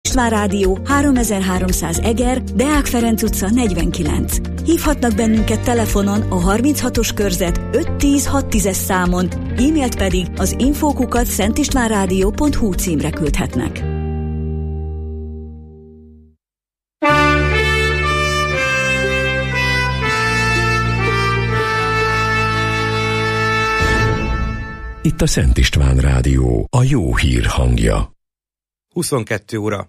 István Rádió 3300 Eger, Deák Ferenc utca 49. Hívhatnak bennünket telefonon a 36-os körzet 510-610-es számon, e-mailt pedig az info@szentistvánradio.hu címre küldhetnek. Itt a Szent István Rádió, a jó hír hangja. 22 óra.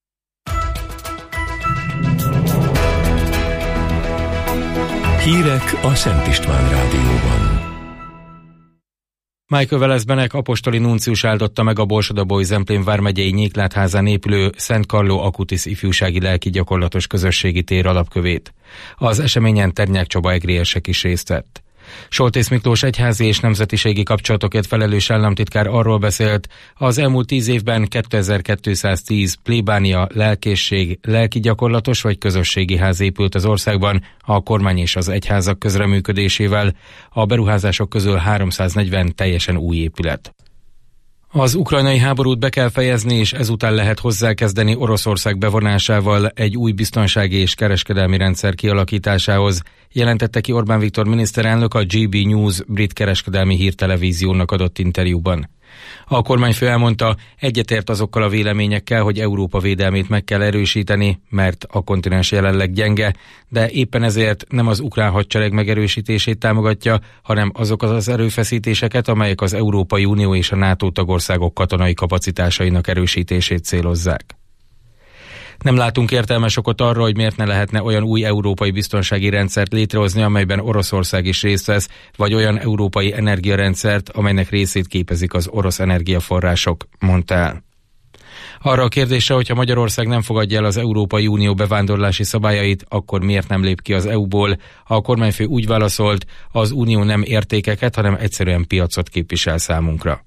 Hírek a Szent István Rádióban. Michael Velezbenek apostoli nuncius áldotta meg a Borsod-Abaúj-Zemplén vármegyei Nyéklátházán épülő Szent Carlo Acutis ifjúsági lelki gyakorlatos közösségi tér alapkövét. Az eseményen Ternyák Csaba egriesek is részt vett. Soltész Miklós egyházi és nemzetiségi kapcsolatokért felelős államtitkár arról beszélt, az elmúlt 10 évben 2210 plébánia, lelkészség, lelki gyakorlatos vagy közösségi ház épült az országban a kormány és az egyházak közreműködésével, a beruházások közül 340 teljesen új épület. Az ukrajnai háborút be kell fejezni, és ezután lehet hozzákezdeni Oroszország bevonásával egy új biztonsági és kereskedelmi rendszer kialakításához, jelentette ki Orbán Viktor miniszterelnök a GB News brit kereskedelmi hírtelevíziónak adott interjúban. A kormányfő elmondta, egyetért azokkal a véleményekkel, hogy Európa védelmét meg kell erősíteni, mert a kontinens jelenleg gyenge, de éppen ezért nem az ukrán hadsereg megerősítését támogatja, hanem azokat az erőfeszítéseket, amelyek az Európai Unió és a NATO tagországok katonai kapacitásainak erősítését célozzák. Nem látunk értelmes okot arra, hogy miért ne lehetne olyan új európai biztonsági rendszert létrehozni, amelyben Oroszország is részt vesz, vagy olyan európai energiarendszert, amelynek részét képezik az orosz energiaforrások, mondta el. Arra a kérdésre, hogyha Magyarország nem fogadja el az Európai Unió bevándorlási szabályait, akkor miért nem lép ki az EU-ból? A kormányfő úgy válaszolt, az Unió nem értékeket, hanem egyszerűen piacot képvisel számunkra.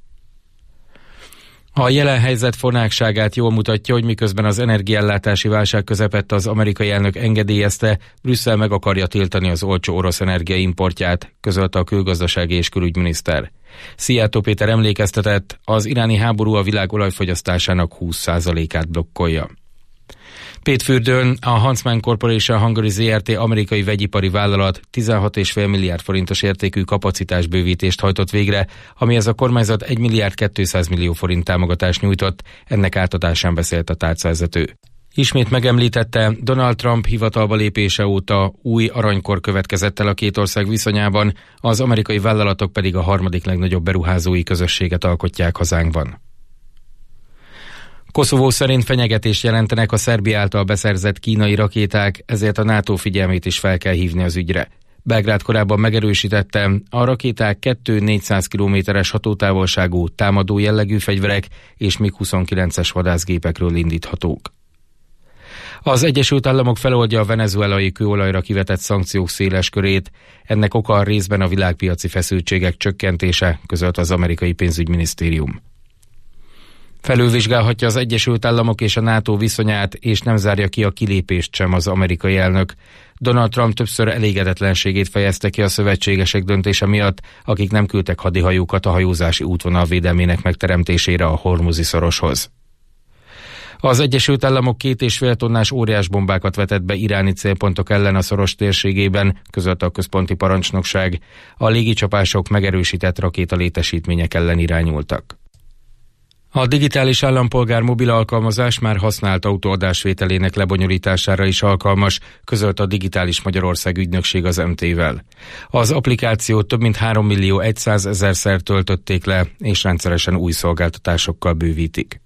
A jelen helyzet fornákságát jól mutatja, hogy miközben az energiaellátási válság közepette az amerikai elnök engedélyezte, Brüsszel meg akarja tiltani az olcsó orosz energia importját, közölte a külgazdasági és külügyminiszter. Szijjártó Péter emlékeztetett, az iráni háború a világ olajfogyasztásának 20%-át blokkolja. Pétfürdőn a Huntsman Corporation Hungary Zrt. Amerikai vegyipari vállalat 16,5 milliárd forintos értékű kapacitásbővítést hajtott végre, amihez a kormányzat 1 milliárd 200 millió forint támogatást nyújtott, ennek átadásán beszélt a tárcavezető. Ismét megemlítette, Donald Trump hivatalba lépése óta új aranykor következett el a két ország viszonyában, az amerikai vállalatok pedig a harmadik legnagyobb beruházói közösséget alkotják hazánkban. Koszovó szerint fenyegetést jelentenek a Szerbia által beszerzett kínai rakéták, ezért a NATO figyelmét is fel kell hívni az ügyre. Belgrád korábban megerősítette, a rakéták 2-400 kilométeres hatótávolságú támadó jellegű fegyverek és MiG-29-es vadászgépekről indíthatók. Az Egyesült Államok feloldja a venezuelai kőolajra kivetett szankciók széles körét, ennek oka részben a világpiaci feszültségek csökkentése, közölt az amerikai pénzügyminisztérium. Felülvizsgálhatja az Egyesült Államok és a NATO viszonyát, és nem zárja ki a kilépést sem az amerikai elnök. Donald Trump többször elégedetlenségét fejezte ki a szövetségesek döntése miatt, akik nem küldtek hadihajókat a hajózási útvonal védelmének megteremtésére a Hormuzi szoroshoz. Az Egyesült Államok 2,5 tonnás óriásbombákat vetett be iráni célpontok ellen a szoros térségében, közölte a központi parancsnokság. A légicsapások megerősített rakétalétesítmények ellen irányultak. A digitális állampolgár mobil alkalmazás már használt autóadásvételének lebonyolítására is alkalmas, közölt a Digitális Magyarország ügynökség az MT-vel. Az applikációt több mint 3.100.000-szer töltötték le, és rendszeresen új szolgáltatásokkal bővítik.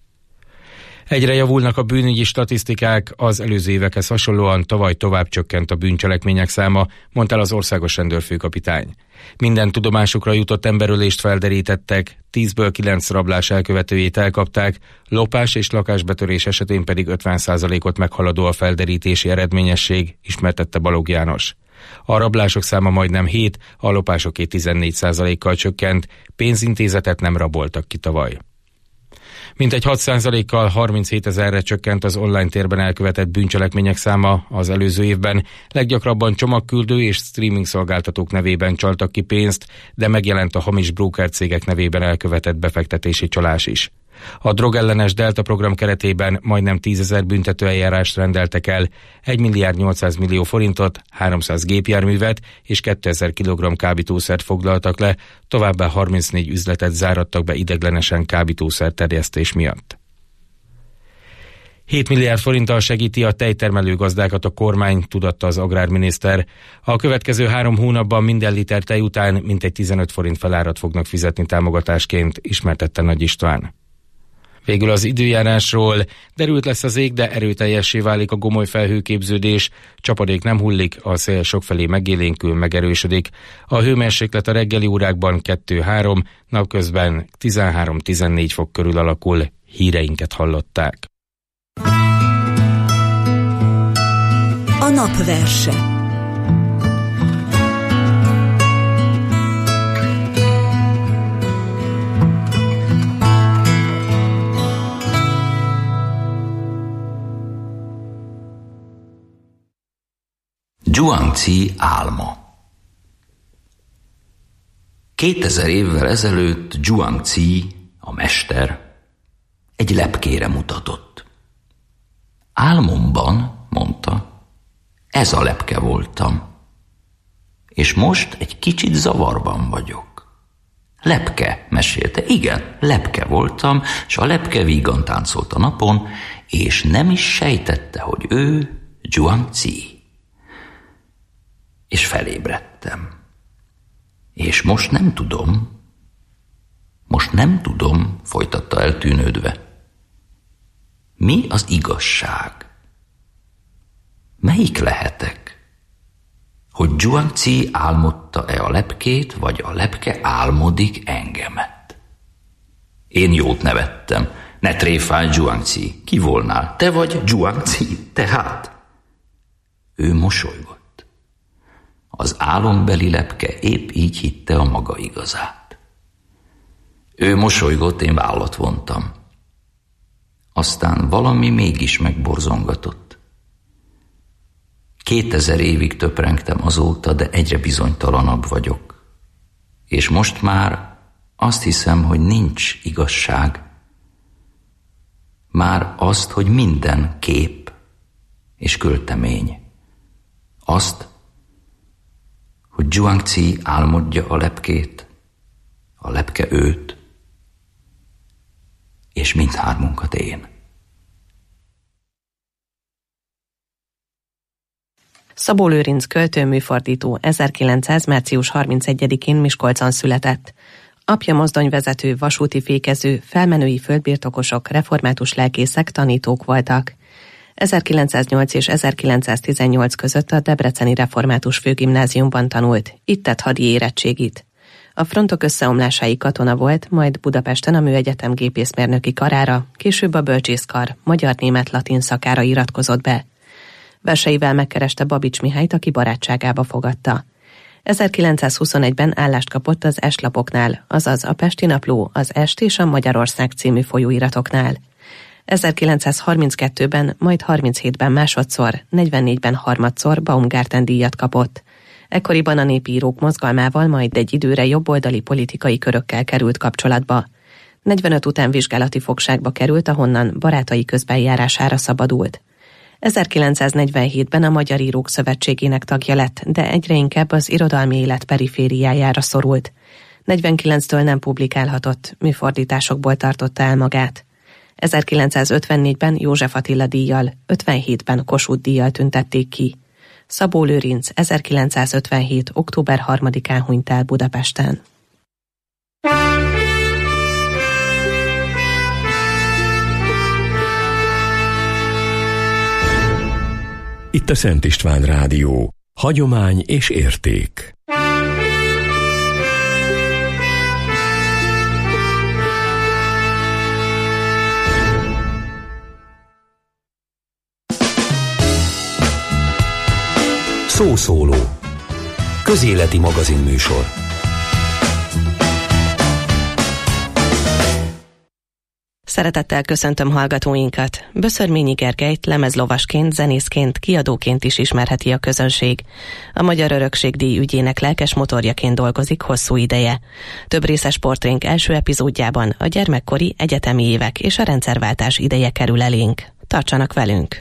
Egyre javulnak a bűnügyi statisztikák, az előző évekhez hasonlóan tavaly tovább csökkent a bűncselekmények száma, mondta el az országos rendőrfőkapitány. Minden tudomásukra jutott emberölést felderítettek, 10-ből 9 rablás elkövetőjét elkapták, lopás és lakásbetörés esetén pedig 50%-ot meghaladó a felderítési eredményesség, ismertette Balogh János. A rablások száma majdnem 7, a lopásoké 14%-kal csökkent, pénzintézetet nem raboltak ki tavaly. Mintegy 6%-kal 37 000-re csökkent az online térben elkövetett bűncselekmények száma az előző évben. Leggyakrabban csomagküldő és streaming szolgáltatók nevében csaltak ki pénzt, de megjelent a hamis brókercégek nevében elkövetett befektetési csalás is. A drogellenes Delta program keretében majdnem 10 000 büntetőeljárást rendeltek el, 1 milliárd 800 millió forintot, 300 gépjárművet és 2000 kg kábítószert foglaltak le, továbbá 34 üzletet zárattak be ideiglenesen kábítószer terjesztés miatt. 7 milliárd forinttal segíti a tejtermelő gazdákat a kormány, tudatta az agrárminiszter. A következő 3 hónapban minden liter tej után mintegy 15 forint felárat fognak fizetni támogatásként, ismertette Nagy István. Végül az időjárásról: derült lesz az ég, de erőteljessé válik a gomoly felhőképződés, csapadék nem hullik, a szél sokfelé megélénkül, megerősödik. A hőmérséklet a reggeli órákban 2-3, napközben 13-14 fok körül alakul. Híreinket hallották. A napverse. Zhuangzi álma. 2000 évvel ezelőtt Zhuangzi, a mester, egy lepkére mutatott. Álmomban, mondta, ez a lepke voltam, és most egy kicsit zavarban vagyok. Lepke, mesélte, igen, lepke voltam, és a lepke vígan táncolt a napon, és nem is sejtette, hogy ő Zhuangzi. És felébredtem. És most nem tudom, folytatta eltűnődve. Mi az igazság? Melyik lehetek? Hogy Zhuangzi álmodta-e a lepkét, vagy a lepke álmodik engemet? Én jót nevettem. Ne tréfálj, Zhuangzi, ki volnál? Te vagy Zhuangzi, tehát? Ő mosolygott. Az álombeli lepke épp így hitte a maga igazát. Ő mosolygott, én vállat vontam. Aztán valami mégis megborzongatott. 2000 évig töprengtem azóta, de egyre bizonytalanabb vagyok. És most már azt hiszem, hogy nincs igazság. Már azt, hogy minden kép és költemény. Azt, hogy Zhuangzi álmodja a lepkét, a lepke őt, és mindhármunkat én. Szabó Lőrinc költő-műfordító 1900. március 31-én Miskolcon született. Apja mozdonyvezető, vasúti fékező, felmenői földbirtokosok, református lelkészek, tanítók voltak. 1908 és 1918 között a Debreceni Református Főgimnáziumban tanult, itt tett hadi érettségit. A frontok összeomlásáig katona volt, majd Budapesten a Műegyetem gépészmérnöki karára, később a bölcsészkar, magyar-német-latin szakára iratkozott be. Verseivel megkereste Babics Mihályt, aki barátságába fogadta. 1921-ben állást kapott az Est-lapoknál, azaz a Pesti Napló, az Est és a Magyarország című folyóiratoknál. 1932-ben, majd 37-ben másodszor, 44-ben harmadszor Baumgarten-díjat kapott. Ekkoriban a népi írók mozgalmával, majd egy időre jobboldali politikai körökkel került kapcsolatba. 45 után vizsgálati fogságba került, ahonnan barátai közbenjárására szabadult. 1947-ben a Magyar Írók Szövetségének tagja lett, de egyre inkább az irodalmi élet perifériájára szorult. 49-től nem publikálhatott, műfordításokból tartotta el magát. 1954-ben József Attila díjjal, 57-ben Kossuth díjjal tüntették ki. Szabó Lőrinc 1957. október 3-án hunyt el Budapesten. Itt a Szent István Rádió. Hagyomány és érték. Szószóló. Közéleti magazinműsor. Szeretettel köszöntöm hallgatóinkat. Böszörményi Gergelyt lemezlovasként, zenészként, kiadóként is ismerheti a közönség. A Magyar Örökségdíj ügyének lelkes motorjaként dolgozik hosszú ideje. Több részes portrénk első epizódjában a gyermekkori, egyetemi évek és a rendszerváltás ideje kerül elénk. Tartsanak velünk!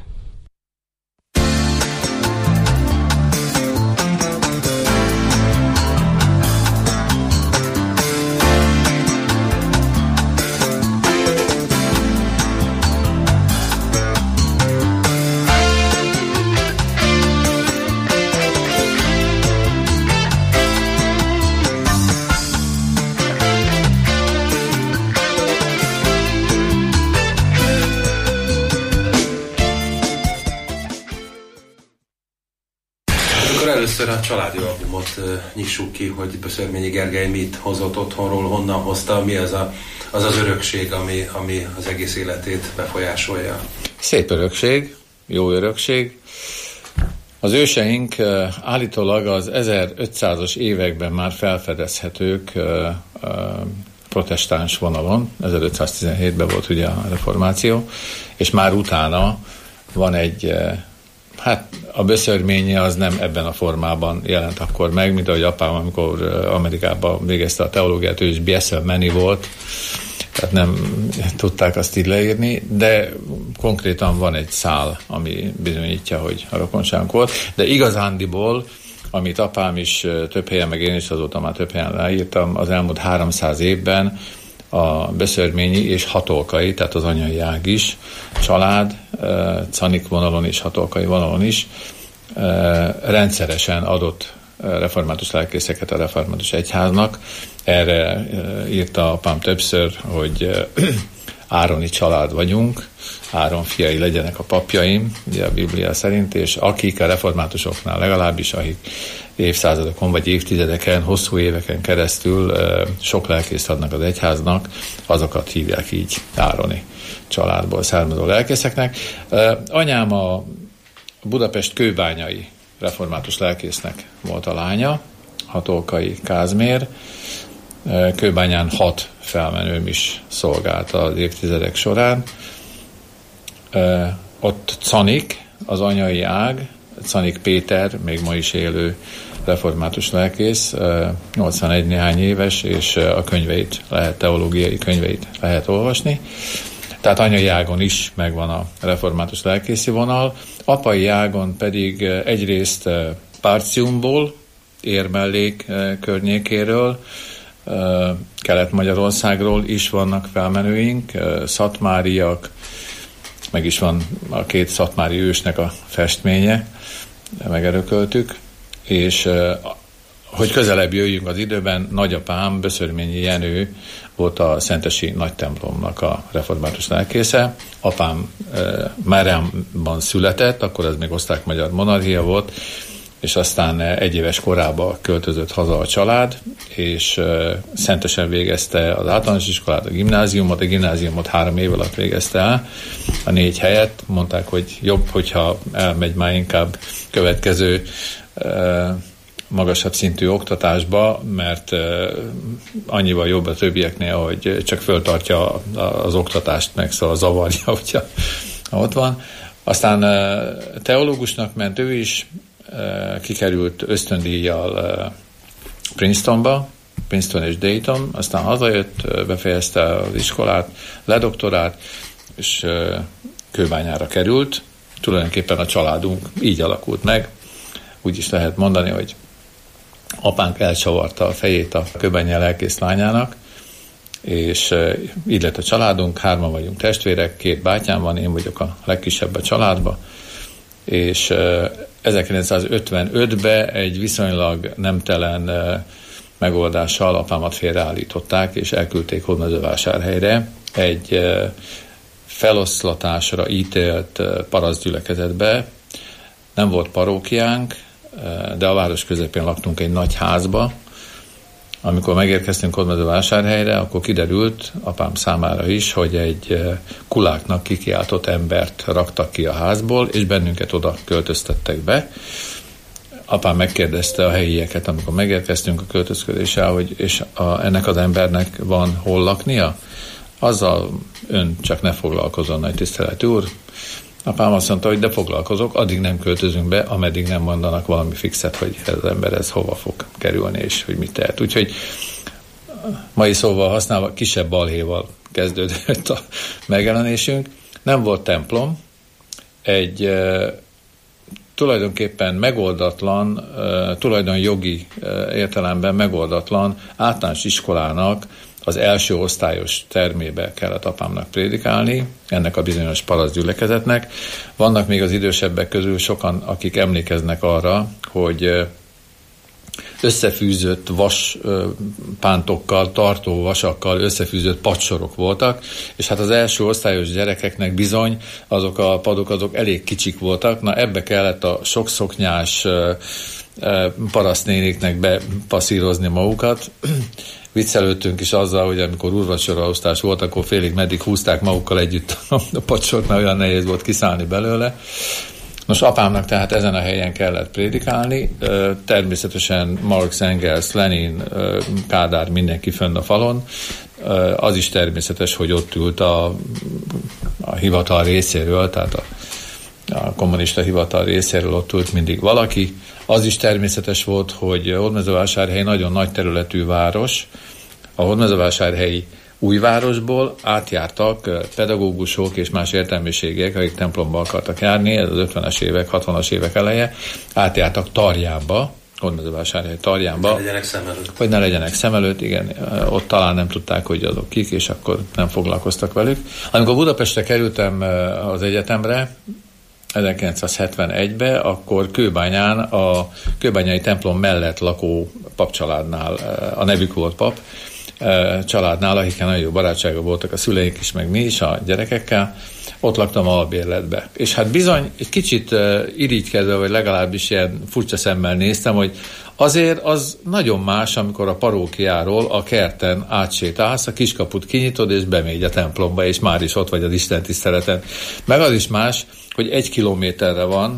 Először a családi albumot nyissuk ki, hogy Böszörményi Gergely mit hozott otthonról, honnan hozta, mi az az örökség, ami az egész életét befolyásolja. Szép örökség, jó örökség. Az őseink állítólag az 1500-as években már felfedezhetők protestáns vonalon, 1517-ben volt ugye a reformáció, és már utána van egy... a Böszörményi az nem ebben a formában jelent akkor meg, mint ahogy apám, amikor Amerikában végezte a teológiát, ő is Biesselmeni volt, tehát nem tudták azt így leírni, de konkrétan van egy szál, ami bizonyítja, hogy a rokonságunk volt, de igazándiból, amit apám is több helyen, meg én is azóta már több helyen leírtam, az elmúlt 300 évben a Böszörményi és Hatolkai, tehát az anyai ág is, család, Canik vonalon és Hatolkai vonalon is rendszeresen adott református lelkészeket a református egyháznak. Erre írta apám többször, hogy ároni család vagyunk, Áron fiai legyenek a papjaim, ugye a Biblia szerint, és akik a reformátusoknál legalábbis, akik évszázadokon vagy évtizedeken, hosszú éveken keresztül sok lelkészt adnak az egyháznak, azokat hívják így ároni családból származó lelkészeknek. Anyám a Budapest kőbányai református lelkésznek volt a lánya, Hatolkai Kázmér. Kőbányán 6 felmenőm is szolgált az évtizedek során. Ott Canik, az anyai ág, Canik Péter, még ma is élő református lelkész, 81 néhány éves, és a könyveit teológiai könyveit lehet olvasni. Tehát anyai ágon is megvan a református lelkészi vonal. Apai ágon pedig egyrészt Párciumból, Érmellék környékéről, Kelet-Magyarországról is vannak felmenőink, szatmáriak, meg is van a 2 szatmári ősnek a festménye, megörököltük, és hogy közelebb jöjjünk az időben, nagyapám, Böszörményi Jenő volt a szentesi nagy templomnak a református lelkésze. Apám Máriánban született, akkor ez még osztrák-magyar monarchia volt, és aztán 1 éves korában költözött haza a család, és szentesen végezte az általános iskolát, a gimnáziumot 3 év alatt végezte el, a 4 helyett. Mondták, hogy jobb, hogyha elmegy már inkább következő magasabb szintű oktatásba, mert annyival jobb a többieknél, hogy csak föltartja az oktatást, meg szóval zavarja, hogyha ott van. Aztán teológusnak ment ő is, kikerült ösztöndíjjal Princetonba, Princeton és Dayton, aztán hazajött, befejezte az iskolát, ledoktorált, és Kőbányára került. Tulajdonképpen a családunk így alakult meg. Úgy is lehet mondani, hogy apánk elcsavarta a fejét a kőbányai lelkész lányának, és így lett a családunk, 3 vagyunk testvérek, 2 bátyám van, én vagyok a legkisebb a családba, és 1955-ben egy viszonylag nemtelen megoldással apámat félreállították, és elküldték Hódmezővásárhelyre egy feloszlatásra ítélt parasztgyülekezetbe. Nem volt parókiánk, de a város közepén laktunk egy nagy házba. Amikor megérkeztünk Hódmezővásárhelyre, akkor kiderült apám számára is, hogy egy kuláknak kikiáltott embert raktak ki a házból, és bennünket oda költöztettek be. Apám megkérdezte a helyieket, amikor megérkeztünk a költözködéssel, hogy ennek az embernek van hol laknia? azzal ön csak ne foglalkozzon, nagy tiszteletű úr. Apám azt mondta, hogy de foglalkozok, addig nem költözünk be, ameddig nem mondanak valami fixet, hogy ez az ember ez hova fog kerülni, és hogy mit tehet. Úgyhogy mai szóval használva kisebb balhéval kezdődött a megjelenésünk. Nem volt templom, egy tulajdonképpen megoldatlan, tulajdonjogi értelemben megoldatlan általános iskolának az első osztályos termébe kellett apámnak prédikálni, ennek a bizonyos parasztgyülekezetnek. Vannak még az idősebbek közül sokan, akik emlékeznek arra, hogy összefűzött vaspántokkal, tartó vasakkal összefűzött padsorok voltak, és hát az első osztályos gyerekeknek bizony azok a padok azok elég kicsik voltak, na ebbe kellett a sokszoknyás parasztnéniknek bepasszírozni magukat. Viccelődtünk is azzal, hogy amikor úrvacsoraosztás volt, akkor félig meddig húzták magukkal együtt a pacsort, mert olyan nehéz volt kiszállni belőle. Nos, apámnak tehát ezen a helyen kellett prédikálni, természetesen Marx, Engels, Lenin, Kádár, mindenki fönn a falon. Az is természetes, hogy ott ült a hivatal részéről, tehát a kommunista hivatal részéről ott ült mindig valaki. Az is természetes volt, hogy Hódmezővásárhely nagyon nagy területű város. A hódmezővásárhelyi újvárosból átjártak pedagógusok és más értelmiségek, akik templomba akartak járni, ez az 50-es évek, 60-as évek eleje, átjártak Tarjánba, Hódmezővásárhely Tarjánba. Hogy ne legyenek szem előtt, igen, ott talán nem tudták, hogy azok kik, és akkor nem foglalkoztak velük. Amikor Budapestre kerültem az egyetemre, 1971-ben, akkor Kőbányán, a kőbányai templom mellett lakó papcsaládnál, a nevük volt pap, családnál, akikkel nagyon jó barátságok voltak a szüleink is, meg mi is a gyerekekkel, ott laktam albérletbe. És hát bizony egy kicsit irigykedve, vagy legalábbis ilyen furcsa szemmel néztem, hogy azért az nagyon más, amikor a parókiáról a kerten átsétálsz, a kiskaput kinyitod, és bemégy a templomba, és már is ott vagy az istentiszteleten. Meg az is más, hogy 1 kilométerre van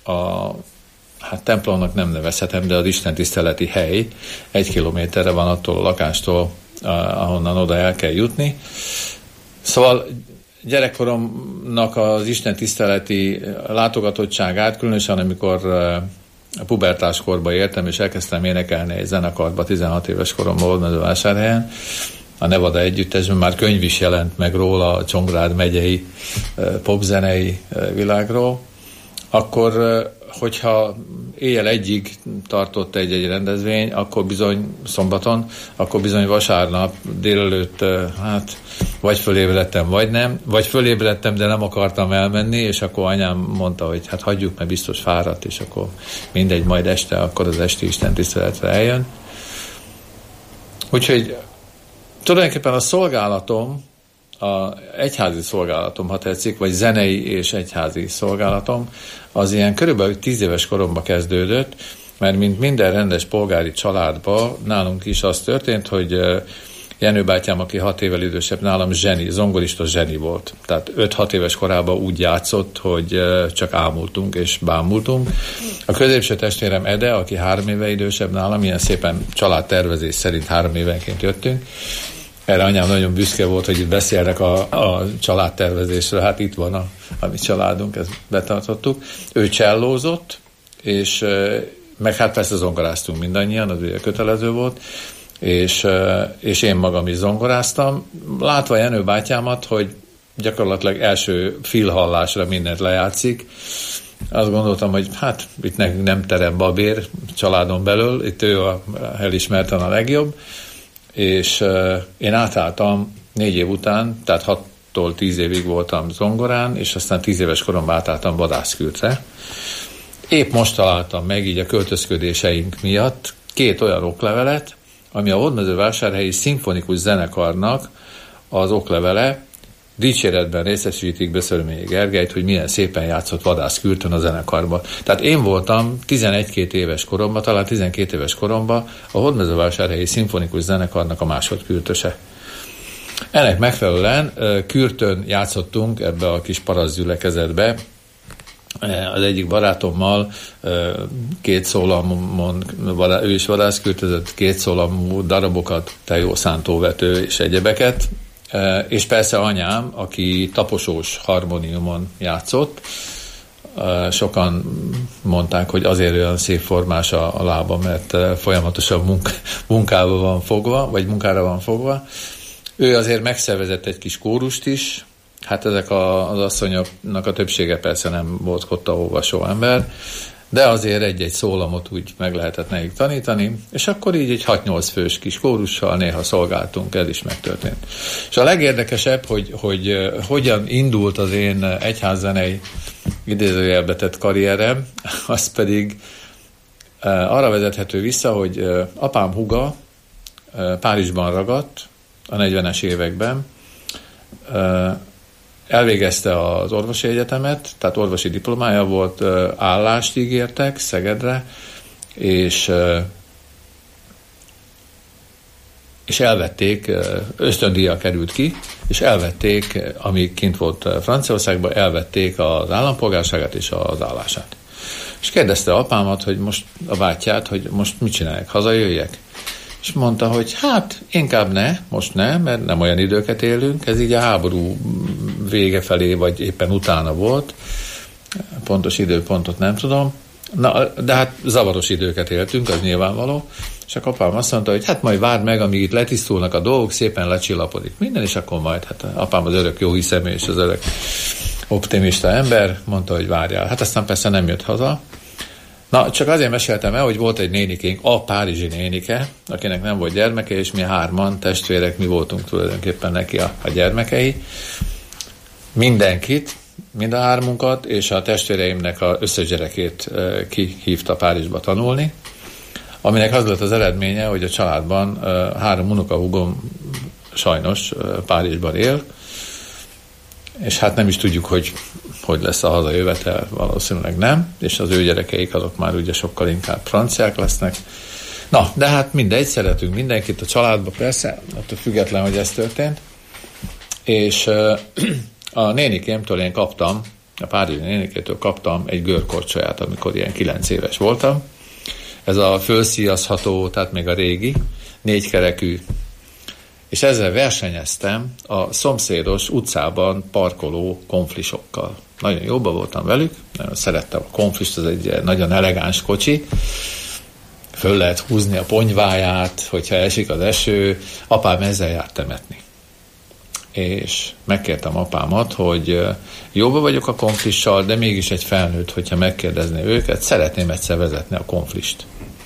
hát templomnak nem nevezhetem, de az istentiszteleti hely 1 kilométerre van attól a lakástól, ahonnan oda el kell jutni. Szóval gyerekkoromnak az istentiszteleti látogatottságát, különösen amikor a pubertáskorba értem, és elkezdtem énekelni egy zenekarba 16 éves koromban Hódmezővásárhelyen, a Nevada együttesben, már könyv is jelent meg róla a Csongrád megyei popzenei világról, akkor hogyha éjjel 1-ig tartott egy rendezvény, akkor bizony szombaton, akkor bizony vasárnap délelőtt, hát vagy fölébredtem, vagy nem, vagy fölébredtem, de nem akartam elmenni, és akkor anyám mondta, hogy hát hagyjuk, mert biztos fáradt, és akkor mindegy, majd este, akkor az esti istentiszteletre eljön. Úgyhogy tulajdonképpen a szolgálatom, a egyházi szolgálatom, ha tetszik, vagy zenei és egyházi szolgálatom, az ilyen körülbelül 10 éves koromban kezdődött, mert mint minden rendes polgári családban nálunk is az történt, hogy Jenő bátyám, aki 6 évvel idősebb nálam, zongorista zseni volt. Tehát 5-6 éves korában úgy játszott, hogy csak ámultunk és bámultunk. A középső testvérem Ede, aki 3 éve idősebb nálam, ilyen szépen családtervezés szerint 3 évenként jöttünk. Erre anyám nagyon büszke volt, hogy itt beszélnek a családtervezésről. Hát itt van a mi családunk, ezt betartottuk. Ő csellózott, és meg hát persze zongoráztunk mindannyian, az ugye kötelező volt, és én magam is zongoráztam. Látva Jenő bátyámat, hogy gyakorlatilag első fülhallásra mindent lejátszik, azt gondoltam, hogy hát itt nekünk nem terem babér családon belül, itt ő elismerten a legjobb, és én átálltam 4 év után, tehát 6-tól 10 évig voltam zongorán, és aztán 10 éves koromban átálltam vadászkürtre. Épp most találtam meg így a költözködéseink miatt 2 olyan oklevelet, ami a Hódmezővásárhelyi Szimfonikus Zenekarnak az oklevele, dicséretben részesítik Beszörményi Gergelyt, hogy milyen szépen játszott vadászkürtön a zenekarban. Tehát én voltam 11-2 éves koromban, talán 12 éves koromban a Hódmezővásárhelyi Szimfonikus Zenekarnak a másodkürtöse. Ennek megfelelően kürtön játszottunk ebbe a kis parasztgyülekezetbe, az egyik barátommal 2 szólamon, ő is vadászkürtözött, 2 szólamú darabokat, tejó, szántóvető és egyebeket, és persze anyám, aki taposós harmóniumon játszott. Sokan mondták, hogy azért olyan szép formás a lába, mert folyamatosan munkára van fogva. Ő azért megszervezett egy kis kórust is. Hát ezek az asszonyoknak a többsége persze nem volt kottaolvasó ember, de azért egy-egy szólamot úgy meg lehetett nekik tanítani, és akkor így egy 6-8 fős kis kórussal néha szolgáltunk, ez is megtörtént. És a legérdekesebb, hogy hogyan indult az én egyházzenei idézőjelbe tett karrierem, az pedig arra vezethető vissza, hogy apám húga Párizsban ragadt a 40-es években, elvégezte az orvosi egyetemet, tehát orvosi diplomája volt, állást ígértek Szegedre, és elvették, ösztöndíjjal került ki, és elvették, amíg kint volt Franciaországban, elvették az állampolgárságát és az állását. És kérdezte apámat, hogy most a bátyját, hogy most mit csinálják, hazajöjjek? És mondta, hogy hát inkább most ne, mert nem olyan időket élünk, ez így a háború vége felé, vagy éppen utána volt, pontos időpontot nem tudom, de hát zavaros időket éltünk, az nyilvánvaló, és a apám azt mondta, hogy hát majd várd meg, amíg itt letisztulnak a dolgok, szépen lecsillapodik minden, és akkor majd, hát apám az örök jó hiszemű, és az örök optimista ember, mondta, hogy várjál. Hát aztán persze nem jött haza. Na, csak azért meséltem el, hogy volt egy nénikénk, a párizsi nénike, akinek nem volt gyermeke, és mi 3 testvérek, mi voltunk tulajdonképpen neki a gyermekei. Mindenkit, mind a 3-unkat, és a testvéreimnek az összes gyerekét kihívta Párizsba tanulni, aminek az volt az eredménye, hogy a családban 3 unokahúgom sajnos Párizsban él, és hát nem is tudjuk, hogy lesz a hazajövetel, valószínűleg nem, és az ő gyerekeik azok már ugye sokkal inkább franciák lesznek. Na, de hát mindegy, szeretünk mindenkit a családba, persze, attól független, hogy ez történt. És a nénikémtől én kaptam, a párizsi nénikétől kaptam egy görkorcsolyát, amikor ilyen 9 éves voltam. Ez a fölszíjazható, tehát még a régi, 4 kerekű, és ezzel versenyeztem a szomszédos utcában parkoló konflisokkal. Nagyon jóban voltam velük, nagyon szerettem a konflist, ez egy nagyon elegáns kocsi, föl lehet húzni a ponyváját, hogyha esik az eső, apám ezzel járt temetni. És megkértem apámat, hogy jóba vagyok a konflissal, de mégis egy felnőtt, hogyha megkérdezné őket, szeretném egyszer vezetni a konflist.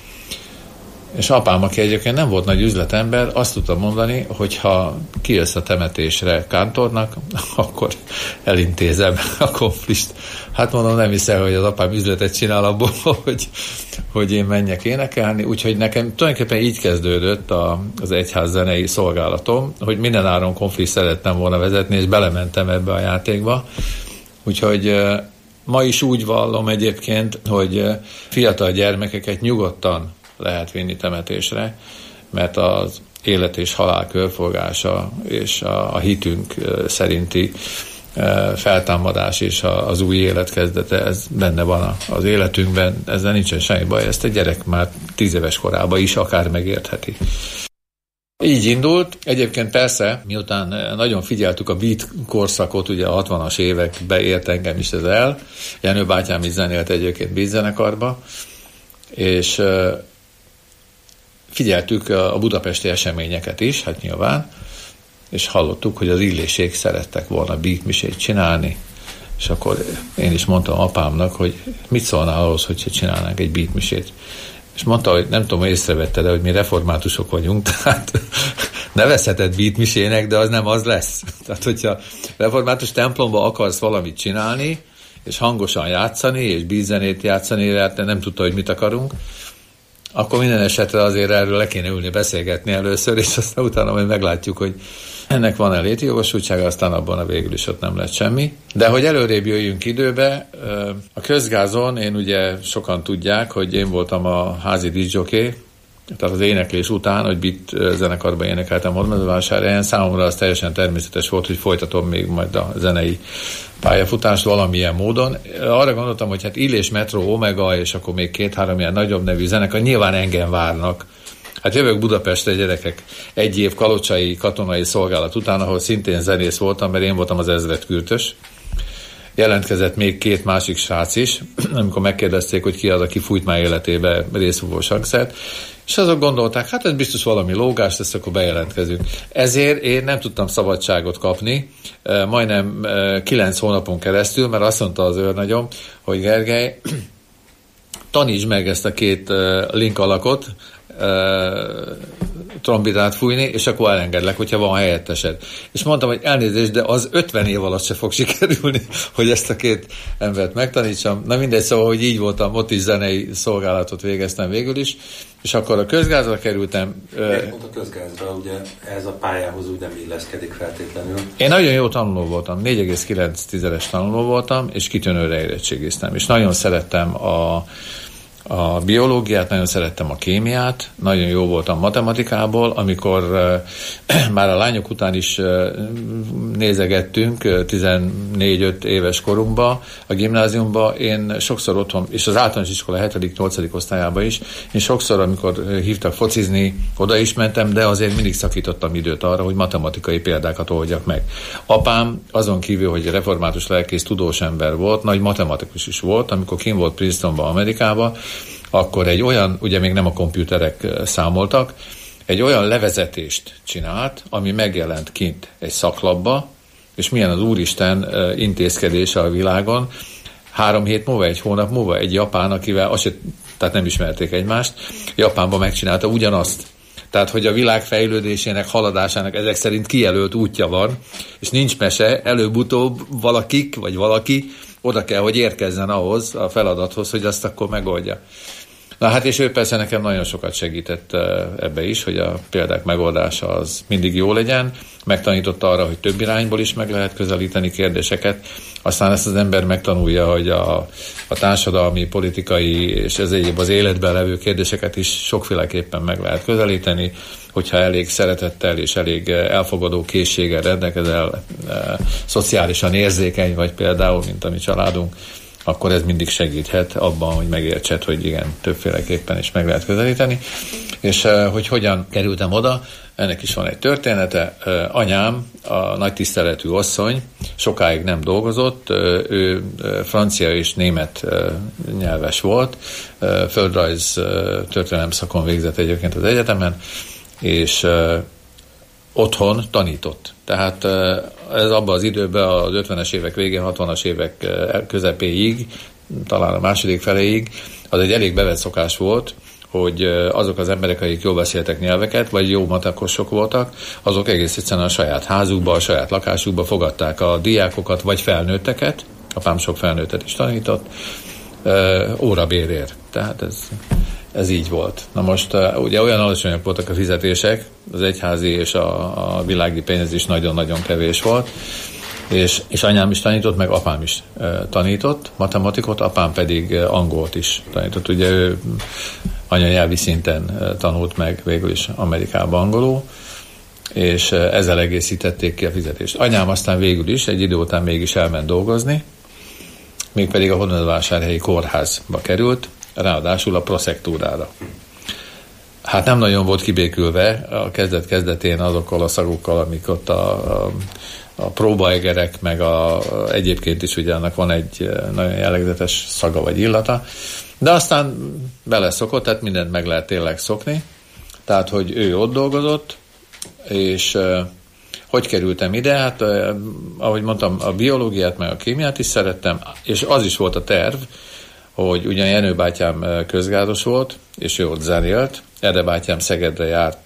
És apám, aki egyébként nem volt nagy üzletember, azt tudta mondani, hogy ha kijössz a temetésre kántornak, akkor elintézem a konflist. Hát mondom, nem hiszem, hogy az apám üzletet csinál abból, hogy én menjek énekelni. Úgyhogy nekem tulajdonképpen így kezdődött az egyházzenei szolgálatom, hogy minden áron konflikt szerettem volna vezetni, és belementem ebbe a játékba. Úgyhogy ma is úgy vallom egyébként, hogy fiatal gyermekeket nyugodtan lehet vinni temetésre, mert az élet és halál körforgása és a hitünk szerinti feltámadás és az új élet kezdete, ez benne van az életünkben, ezzel nincsen semmi baj, ezt a gyerek már 10 éves korában is akár megértheti. Így indult. Egyébként persze, miután nagyon figyeltük a beat korszakot, ugye a 60-as évekbe ért engem is ez el, Jenő bátyám is zenélt egyébként beat zenekarba, és figyeltük a budapesti eseményeket is, hát nyilván, és hallottuk, hogy az Illésék szerettek volna beatmisét csinálni, és akkor én is mondtam apámnak, hogy mit szólnál ahhoz, hogyha csinálnánk egy beatmisét. És mondta, hogy nem tudom, észrevette, de hogy mi reformátusok vagyunk, tehát nevezheted beatmisének, de az nem az lesz. Tehát, hogyha református templomba akarsz valamit csinálni, és hangosan játszani, és beatzenét játszani, hát nem tudta, hogy mit akarunk, akkor minden esetre azért erről le kéne ülni, beszélgetni először, és aztán utána majd meglátjuk, hogy ennek van-e létjogosultsága, aztán abban a végül is ott nem lett semmi. De hogy előrébb jöjjünk időbe, a Közgázon, én ugye sokan tudják, hogy én voltam a házi discjockey, tehát az éneklés után, hogy beat zenekarban énekeltem Hódmezővásárhelyen, számomra az teljesen természetes volt, hogy folytatom még majd a zenei pályafutást valamilyen módon. Arra gondoltam, hogy hát Illés, Metro, Omega, és akkor még 2-3 ilyen nagyobb nevű zenekar, nyilván engem várnak Hát jövök Budapestre, gyerekek, 1 év kalocsai katonai szolgálat után, ahol szintén zenész voltam, mert én voltam az ezredkürtös. Jelentkezett még 2 másik srác is, amikor megkérdezték, hogy ki az, aki fújt már életébe részfúvós hangszert, és azok gondolták, hát ez biztos valami lógás lesz, akkor bejelentkezünk. Ezért én nem tudtam szabadságot kapni, majdnem 9 hónapon keresztül, mert azt mondta az őrnagyom, hogy Gergely, tanítsd meg ezt a 2 link alakot, trombitát fújni, és akkor elengedlek, hogyha van helyettesed. És mondtam, hogy elnézést, de az 50 év alatt se fog sikerülni, hogy ezt a 2 embert megtanítsam. Na mindegy, szóval, hogy így voltam, ott is zenei szolgálatot végeztem végül is, és akkor a közgázra kerültem. Miért pont a közgázra, ugye ez a pályához úgy nem illeszkedik feltétlenül? Én nagyon jó tanuló voltam, 4,9-es tanuló voltam, és kitűnőre érettségiztem. És nagyon szerettem a biológiát, nagyon szerettem a kémiát, nagyon jó voltam matematikából, amikor már a lányok után is nézegettünk 14-5 éves korunkba, a gimnáziumba, én sokszor otthon, és az általános iskola 7.-8. osztályába is, én sokszor, amikor hívtak focizni, oda is mentem, de azért mindig szakítottam időt arra, hogy matematikai példákat oldjak meg. Apám azon kívül, hogy református lelkész, tudós ember volt, nagy matematikus is volt, amikor kint volt Princetonban, Amerikában, akkor egy olyan, ugye még nem a komputerek számoltak, egy olyan levezetést csinált, ami megjelent kint egy szaklapba, és milyen az Úristen intézkedése a világon. 3 hét múlva, 1 hónap múlva egy japán, akivel tehát nem ismerték egymást, Japánban megcsinálta ugyanazt. Tehát, hogy a világ fejlődésének, haladásának ezek szerint kijelölt útja van, és nincs mese, előbb-utóbb valakik, vagy valaki oda kell, hogy érkezzen ahhoz a feladathoz, hogy azt akkor megoldja. Na hát, és ő persze nekem nagyon sokat segített ebbe is, hogy a példák megoldása az mindig jó legyen, megtanította arra, hogy több irányból is meg lehet közelíteni kérdéseket, aztán ezt az ember megtanulja, hogy a társadalmi, politikai és ez egyéb az életben levő kérdéseket is sokféleképpen meg lehet közelíteni, hogyha elég szeretettel és elég elfogadó készséggel rendelkezel, szociálisan érzékeny vagy például, mint a mi családunk, akkor ez mindig segíthet abban, hogy megértsed, hogy igen, többféleképpen is meg lehet közelíteni. És hogy hogyan kerültem oda, ennek is van egy története. Anyám, a nagy tiszteletű asszony, sokáig nem dolgozott, ő francia és német nyelves volt, földrajz történelem szakon végzett egyébként az egyetemen, és otthon tanított. Tehát ez abban az időben, az 50-es évek végén, 60-as évek közepéig, talán a második feléig, az egy elég bevett szokás volt, hogy azok az emberek, akik jól beszéltek nyelveket, vagy jó matekosok voltak, azok egész egyszerűen a saját házukba, a saját lakásukba fogadták a diákokat, vagy felnőtteket, apám sok felnőttet is tanított, órabérért. Tehát ez így volt. Na most ugye olyan alacsonyak voltak a fizetések, az egyházi és a világi pénz is nagyon-nagyon kevés volt, és anyám is tanított, meg apám is tanított matematikot, apám pedig angolt is tanított. Ugye ő anyanyelvi szinten tanult meg végül is Amerikában angolul, és ezzel egészítették ki a fizetést. Anyám aztán végül is egy idő után mégis elment dolgozni, mégpedig a Hódmezővásárhelyi kórházba került, ráadásul a proszektúrára. Hát nem nagyon volt kibékülve a kezdet-kezdetén azokkal a szagokkal, amik ott a próbaegerek, meg egyébként is ugye annak van egy nagyon jellegzetes szaga vagy illata, de aztán beleszokott, tehát mindent meg lehet tényleg szokni. Tehát, hogy ő ott dolgozott, és hogy kerültem ide? Hát, ahogy mondtam, a biológiát, meg a kémiát is szerettem, és az is volt a terv, hogy ugyan Jenő bátyám közgázos volt, és ő ott zenélt, Ede bátyám Szegedre járt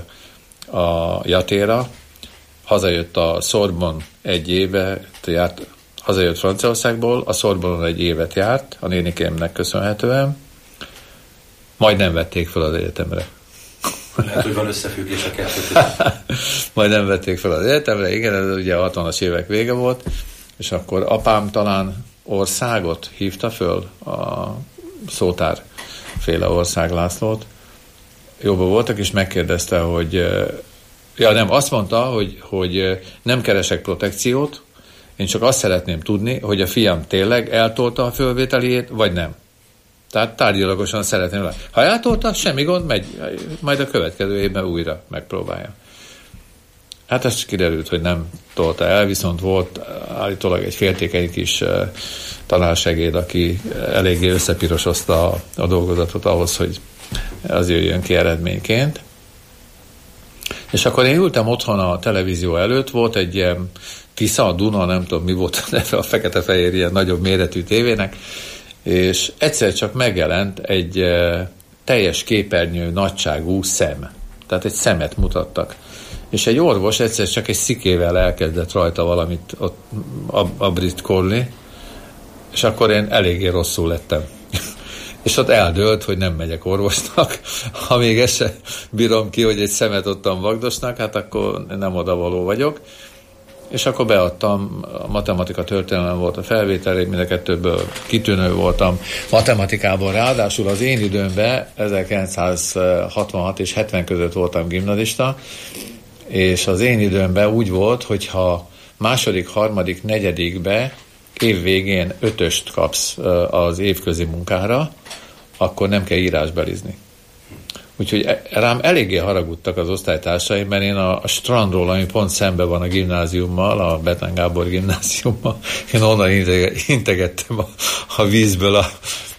a Jatéra, hazajött a Sorbonne egy éve, hazajött Franciaországból, a Sorbonne egy évet járt, a nénikémnek köszönhetően, majd nem vették fel az egyetemre. Lehet, hogy van összefüggés a kettő között. Majd nem vették fel az egyetemre, igen, ez ugye a 60-as évek vége volt, és akkor apám talán Országot hívta föl, a Szótár féle Ország Lászlót. Jóban voltak, és megkérdezte, hogy azt mondta, hogy nem keresek protekciót, én csak azt szeretném tudni, hogy a fiam tényleg eltolta a fölvételiét, vagy nem. Tehát tárgyilagosan szeretném látni. Ha eltolta, semmi gond, megy, majd a következő évben újra megpróbálja. Hát ez kiderült, hogy nem tolta el, viszont volt állítólag egy féltékeny kis tanársegéd, aki eléggé összepirosozta a dolgozatot ahhoz, hogy az jöjjön ki eredményként. És akkor én ültem otthon a televízió előtt, volt egy ilyen Tisza, a Duna, nem tudom mi volt a fekete-fehér ilyen nagyobb méretű tévének, és egyszer csak megjelent egy teljes képernyő nagyságú szem. Tehát egy szemet mutattak. És egy orvos egyszer csak egy szikével elkezdett rajta valamit ott abritkolni, és akkor én eléggé rosszul lettem. És ott eldőlt, hogy nem megyek orvosnak. Ha még ezt se bírom ki, hogy egy szemet ottan vagdosnak, hát akkor nem odavaló vagyok. És akkor beadtam, a matematika történelem volt a felvétel, mind a kettőből kitűnő voltam matematikában, ráadásul az én időmben 1966 és 70 között voltam gimnazista, és az én időmben úgy volt, hogyha második, harmadik, negyedikbe év végén 5-öst kapsz az évközi munkára, akkor nem kell írásbelizni. Úgyhogy rám eléggé haragudtak az osztálytársaim, mert én a strandról, ami pont szembe van a gimnáziummal, a Bethlen Gábor gimnáziummal, én onnan integettem a vízből a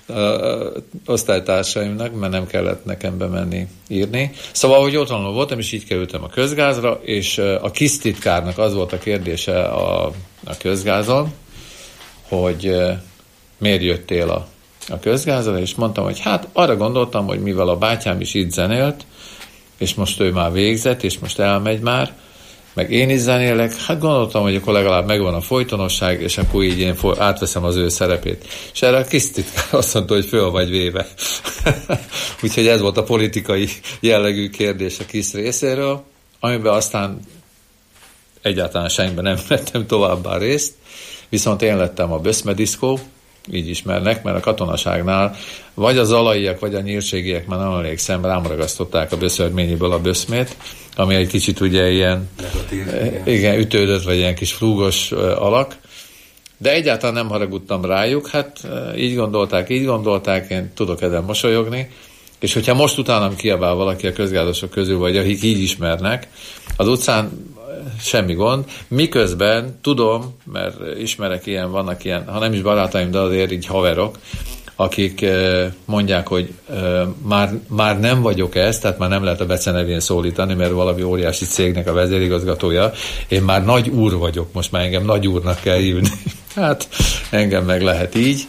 osztálytársaimnak, mert nem kellett nekem bemenni írni. Szóval, hogy otthonról voltam, és így kerültem a közgázra, és a kis titkárnak az volt a kérdése a közgázon, hogy miért jöttél a közgázra, és mondtam, hogy hát arra gondoltam, hogy mivel a bátyám is itt zenélt, és most ő már végzett, és most elmegy már, meg én is zenélek, hát gondoltam, hogy akkor legalább megvan a folytonosság, és akkor így én átveszem az ő szerepét. És erre a kis titkár azt mondta, hogy föl vagy véve. Úgyhogy ez volt a politikai jellegű kérdés a kis részéről, amiben aztán egyáltalán semmiben nem vettem továbbá részt, viszont én lettem a böszmediszkó, így ismernek, mert a katonaságnál vagy a zalaiak, vagy a nyírségiek, már nem emlékszem, rám ragasztották a böszörményiből a böszmét, ami egy kicsit ugye ilyen igen, ütődött, vagy ilyen kis flúgos alak, de egyáltalán nem haragudtam rájuk, hát így gondolták, én tudok ezen mosolyogni, és hogyha most utánam kiabál valaki a közgázosok közül, vagy akik így ismernek, az utcán semmi gond, miközben tudom, mert ismerek ilyen, vannak ilyen, ha nem is barátaim, de azért így haverok, akik mondják, hogy már nem vagyok ez, tehát már nem lehet a becenevén szólítani, mert valami óriási cégnek a vezérigazgatója, én már nagy úr vagyok, most már engem nagy úrnak kell hívni. Hát engem meg lehet így.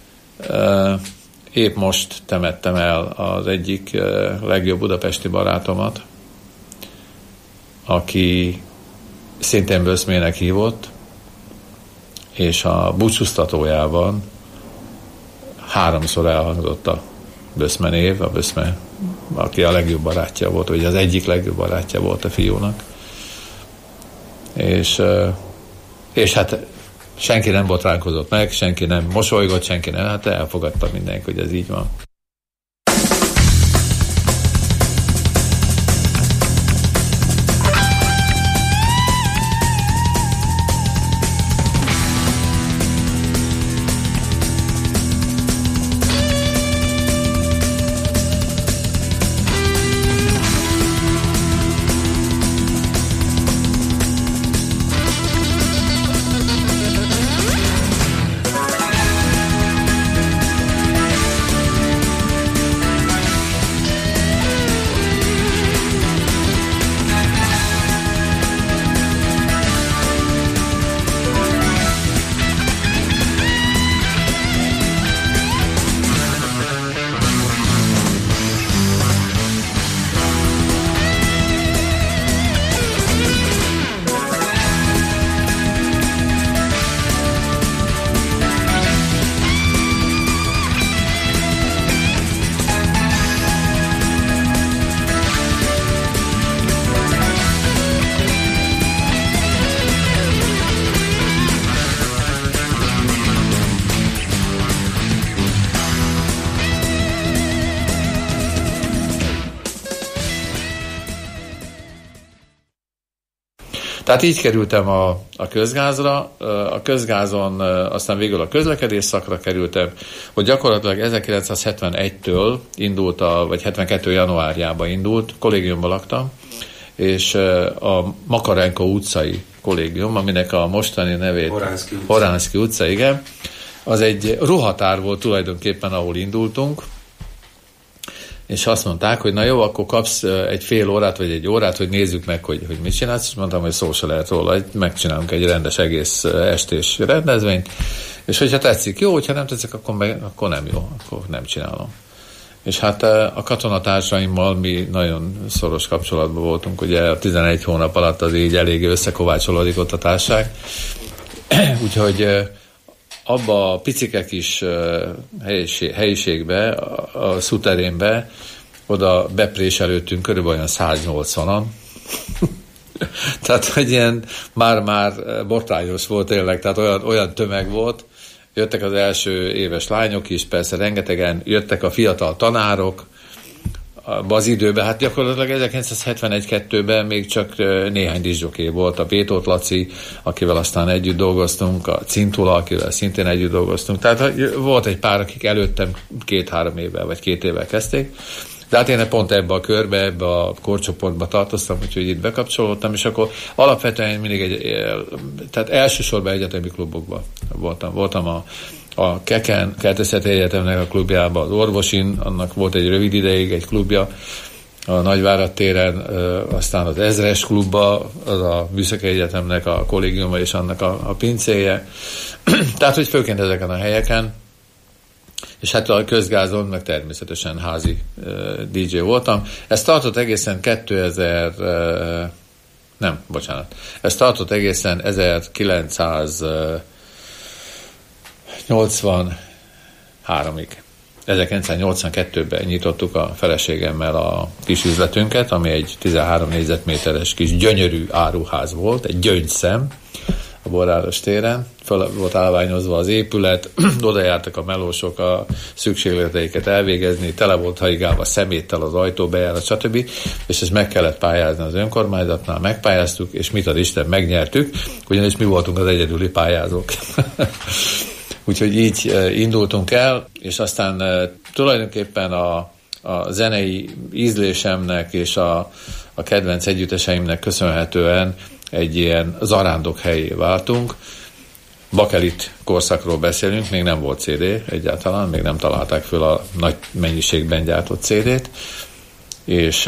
Épp most temettem el az egyik legjobb budapesti barátomat, aki szintén böszmének hívott, és a búcsúztatójában 3-szor elhangzott a Böszme név, a Böszme, aki a legjobb barátja volt, vagy az egyik legjobb barátja volt a fiúnak. És hát senki nem botránkozott meg, senki nem mosolygott, senki nem, hát elfogadta mindenki, hogy ez így van. Tehát így kerültem a közgázra, a közgázon aztán végül a közlekedés szakra kerültem, hogy gyakorlatilag 1971-től indult, vagy 72 januárjában indult, kollégiumban laktam, és a Makarenko utcai kollégium, aminek a mostani nevét Horánszky utca, igen, az egy ruhatár volt tulajdonképpen, ahol indultunk, és azt mondták, hogy na jó, akkor kapsz egy fél órát, vagy egy órát, hogy nézzük meg, hogy mit csinálsz, és mondtam, hogy szó se lehet róla, megcsinálunk egy rendes egész estés rendezvényt, és hogyha tetszik, jó, hogyha nem tetszik, akkor nem jó, akkor nem csinálom. És hát a katonatársaimmal mi nagyon szoros kapcsolatban voltunk, ugye 11 hónap alatt az így eléggé összekovácsolódik ott a társaság, úgyhogy abba a picike kis helyiségbe, a szuterénbe, oda bepréselődtünk körülbelül olyan 180-an. Tehát, hogy ilyen már botrányos volt tényleg, tehát olyan tömeg volt. Jöttek az első éves lányok is, persze rengetegen, jöttek a fiatal tanárok, az időben, hát gyakorlatilag 1971-2-ben még csak néhány diszjoké volt, a Bétót Laci, akivel aztán együtt dolgoztunk, a Cintula, akivel szintén együtt dolgoztunk, tehát volt egy pár, akik előttem 2-3 évvel, vagy 2 évvel kezdték, de hát én pont ebbe a körbe, ebbe a korcsoportba tartoztam, úgyhogy itt bekapcsolódtam, és akkor alapvetően mindig tehát elsősorban egyetemi klubokban voltam a Keken, Kertészeti Egyetemnek a klubjában, az Orvosin, annak volt egy rövid ideig egy klubja, a Nagyvárad téren, aztán az Ezres klubba, az a Műszaki Egyetemnek a kollégiuma és annak a pincéje. Tehát, hogy főként ezeken a helyeken, és hát a közgázon, meg természetesen házi DJ voltam. Ez tartott egészen ez tartott egészen 1983-ig. 1982-ben nyitottuk a feleségemmel a kis üzletünket, ami egy 13 négyzetméteres kis gyönyörű áruház volt, egy gyöngyszem a Boráros téren. Föl volt állványozva az épület, oda jártak a melósok a szükségleteiket elvégezni, tele volt haigálva szeméttel az ajtóbejárat, stb. És ezt meg kellett pályázni az önkormányzatnál, megpályáztuk, és mit ad Isten, megnyertük, ugyanis mi voltunk az egyedüli pályázók. Úgyhogy így indultunk el, és aztán tulajdonképpen a zenei ízlésemnek és a kedvenc együtteseimnek köszönhetően egy ilyen zarándok helyé váltunk. Bakelit korszakról beszélünk, még nem volt CD egyáltalán, még nem találták föl a nagy mennyiségben gyártott CD-t, és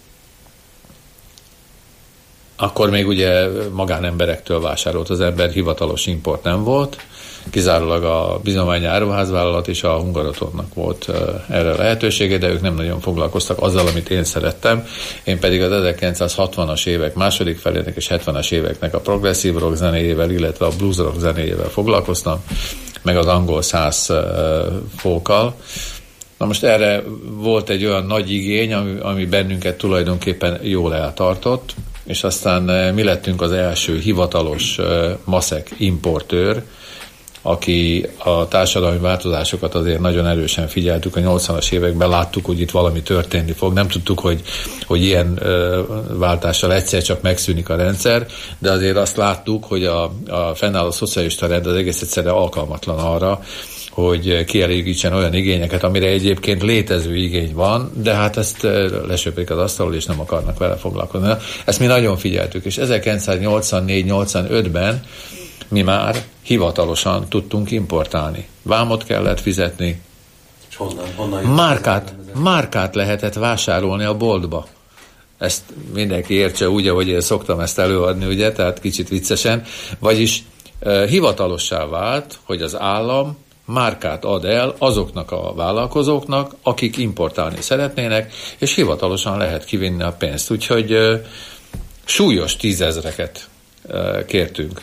akkor még ugye magánemberektől vásárolt az ember, hivatalos import nem volt, kizárólag a Bizományi Áruházvállalat és a Hungarotonnak volt erre lehetősége, de ők nem nagyon foglalkoztak azzal, amit én szerettem. Én pedig az 1960-as évek második felének és 70-es éveknek a progresszív rock zenéjével, illetve a blues rock zenéjével foglalkoztam, meg az angol száz folkkal. Na most erre volt egy olyan nagy igény, ami bennünket tulajdonképpen jól eltartott, és aztán mi lettünk az első hivatalos maszek importőr, aki a társadalmi változásokat azért nagyon erősen figyeltük. A 80-as években láttuk, hogy itt valami történni fog. Nem tudtuk, hogy ilyen váltással egyszer csak megszűnik a rendszer, de azért azt láttuk, hogy a fennálló szocialista rend az egész egyszerűen alkalmatlan arra, hogy kielégítsen olyan igényeket, amire egyébként létező igény van, de hát ezt lesöpik az asztalról, és nem akarnak vele foglalkozni. Ezt mi nagyon figyeltük, és 1984-85-ben mi már hivatalosan tudtunk importálni. Vámot kellett fizetni. És honnan márkát lehetett vásárolni a boltba. Ezt mindenki értse úgy, ahogy én szoktam ezt előadni, ugye, tehát kicsit viccesen. Vagyis hivatalossá vált, hogy az állam márkát ad el azoknak a vállalkozóknak, akik importálni szeretnének, és hivatalosan lehet kivinni a pénzt. Úgyhogy súlyos 10 000-eket kértünk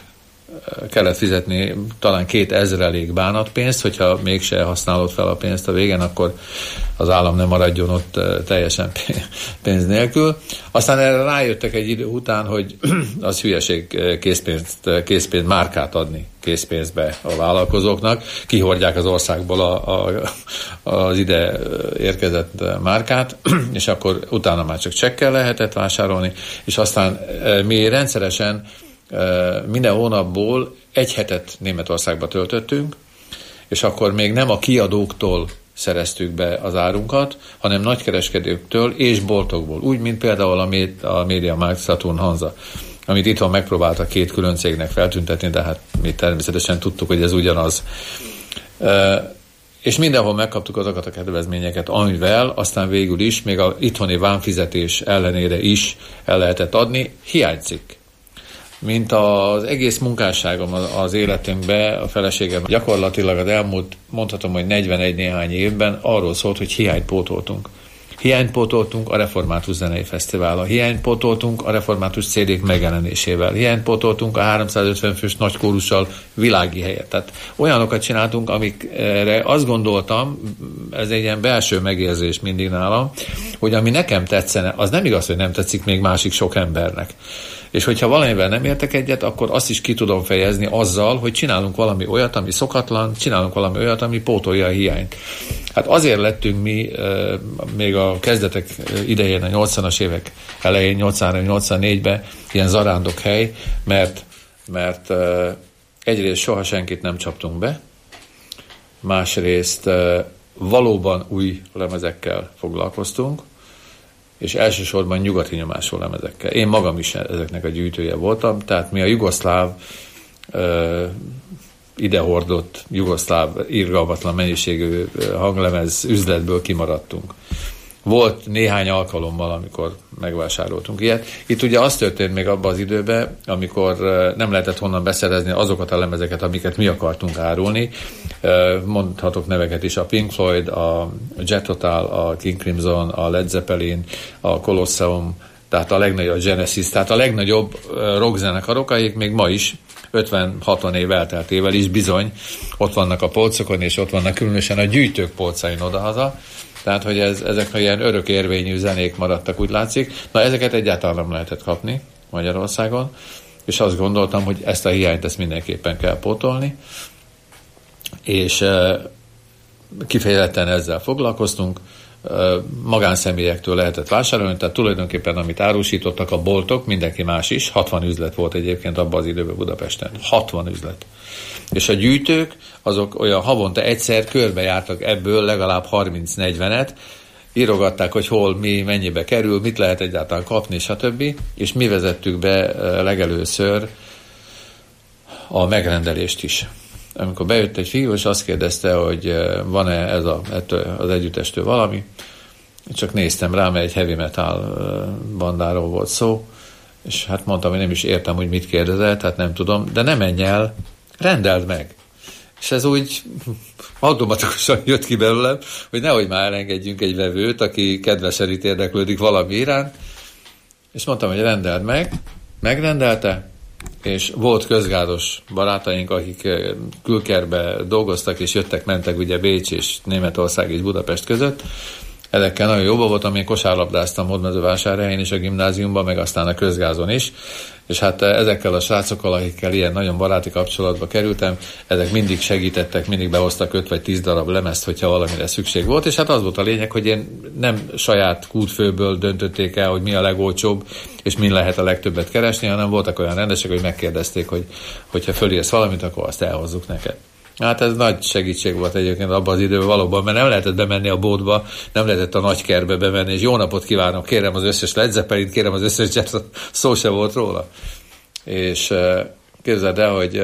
kellett fizetni talán 2000 bánatpénzt, hogyha mégse használod fel a pénzt a végén, akkor az állam nem maradjon ott teljesen pénz nélkül. Aztán erre rájöttek egy idő után, hogy az hülyeség készpénzt márkát adni készpénzbe a vállalkozóknak, kihordják az országból az ide érkezett márkát, és akkor utána már csak csekkel lehetett vásárolni, és aztán mi rendszeresen minden hónapból egy hetet Németországba töltöttünk, és akkor még nem a kiadóktól szereztük be az árunkat, hanem nagykereskedőktől és boltokból. Úgy, mint például a MediaMarkt Saturn Hansa, amit itthon megpróbáltak 2 külön cégnek feltüntetni, de hát mi természetesen tudtuk, hogy ez ugyanaz. És mindenhol megkaptuk azokat a kedvezményeket, amivel aztán végül is, még az itthoni vámfizetés ellenére is el lehetett adni, hiányzik. Mint az egész munkásságom az életünkben, a feleségem gyakorlatilag az elmúlt, mondhatom, hogy 41 néhány évben arról szólt, hogy hiányt pótoltunk. Hiányt pótoltunk a Református Zenei Fesztivállal, hiányt pótoltunk a református CD-k megjelenésével, hiányt pótoltunk a 350 fős nagykórussal világi helyet. Tehát olyanokat csináltunk, amikre azt gondoltam, ez egy ilyen belső megérzés mindig nálam, hogy ami nekem tetszene, az nem igaz, hogy nem tetszik még másik sok embernek. És hogyha valamivel nem értek egyet, akkor azt is ki tudom fejezni azzal, hogy csinálunk valami olyat, ami szokatlan, csinálunk valami olyat, ami pótolja a hiányt. Hát azért lettünk mi még a kezdetek idején, a 80-as évek elején, 83-84-ben ilyen zarándok hely, mert egyrészt soha senkit nem csaptunk be, másrészt valóban új lemezekkel foglalkoztunk, és elsősorban nyugati nyomású lemezekkel. Én magam is ezeknek a gyűjtője voltam, tehát mi a jugoszláv idehordott, jugoszláv irgalmatlan mennyiségű hanglemez üzletből kimaradtunk. Volt néhány alkalommal, amikor megvásároltunk ilyet. Itt ugye az történt még abban az időben, amikor nem lehetett honnan beszerezni azokat a lemezeket, amiket mi akartunk árulni. Mondhatok neveket is, a Pink Floyd, a Jet Total, a King Crimson, a Led Zeppelin, a Colosseum, tehát a legnagyobb, a Genesis, tehát a legnagyobb rockzenekarok, akik még ma is 50-60 év elteltével is bizony ott vannak a polcokon, és ott vannak különösen a gyűjtők polcain odahaza. Tehát, hogy ezek ilyen örökérvényű zenék maradtak, úgy látszik. Na, ezeket egyáltalán nem lehetett kapni Magyarországon, és azt gondoltam, hogy ezt a hiányt ezt mindenképpen kell pótolni, és kifejezetten ezzel foglalkoztunk. Magánszemélyektől lehetett vásárolni, tehát tulajdonképpen amit árusítottak a boltok, mindenki más is, 60 üzlet volt egyébként abban az időben Budapesten, 60 üzlet. És a gyűjtők, azok olyan havonta egyszer körbejártak ebből legalább 30-40-et, írogatták, hogy hol, mi, mennyibe kerül, mit lehet egyáltalán kapni, stb. És mi vezettük be legelőször a megrendelést is. Amikor bejött egy fiú, és azt kérdezte, hogy van-e ez az együttestől valami, csak néztem rá, mert egy heavy metal bandáról volt szó, és hát mondtam, hogy nem is értem, hogy mit kérdezel, tehát nem tudom, de ne menj el, rendeld meg. És ez úgy automatikusan jött ki belőlem, hogy nehogy már elengedjünk egy vevőt, aki kedvesen itt érdeklődik valami iránt, és mondtam, hogy rendeld meg, megrendelte, és volt közgáros barátaink, akik külkerbe dolgoztak, és jöttek-mentek ugye Bécs és Németország és Budapest között. Ezekkel nagyon jóban voltam, én kosárlabdáztam Hódmezővásárhelyen is a gimnáziumban, meg aztán a közgázon is, és hát ezekkel a srácokkal, akikkel ilyen nagyon baráti kapcsolatba kerültem, ezek mindig segítettek, mindig behoztak 5 vagy 10 darab lemezt, hogyha valamire szükség volt, és hát az volt a lényeg, hogy én nem saját kútfőből döntötték el, hogy mi a legolcsóbb, és min lehet a legtöbbet keresni, hanem voltak olyan rendesek, hogy megkérdezték, hogyha fölírsz valamit, akkor azt elhozzuk neked. Hát ez nagy segítség volt egyébként abban az időben valóban, mert nem lehetett bemenni a boltba, nem lehetett a nagykertbe bemenni, és jó napot kívánok, kérem az összes Led Zeppelin, kérem az összes jazz, szó se volt róla. És képzeld el, hogy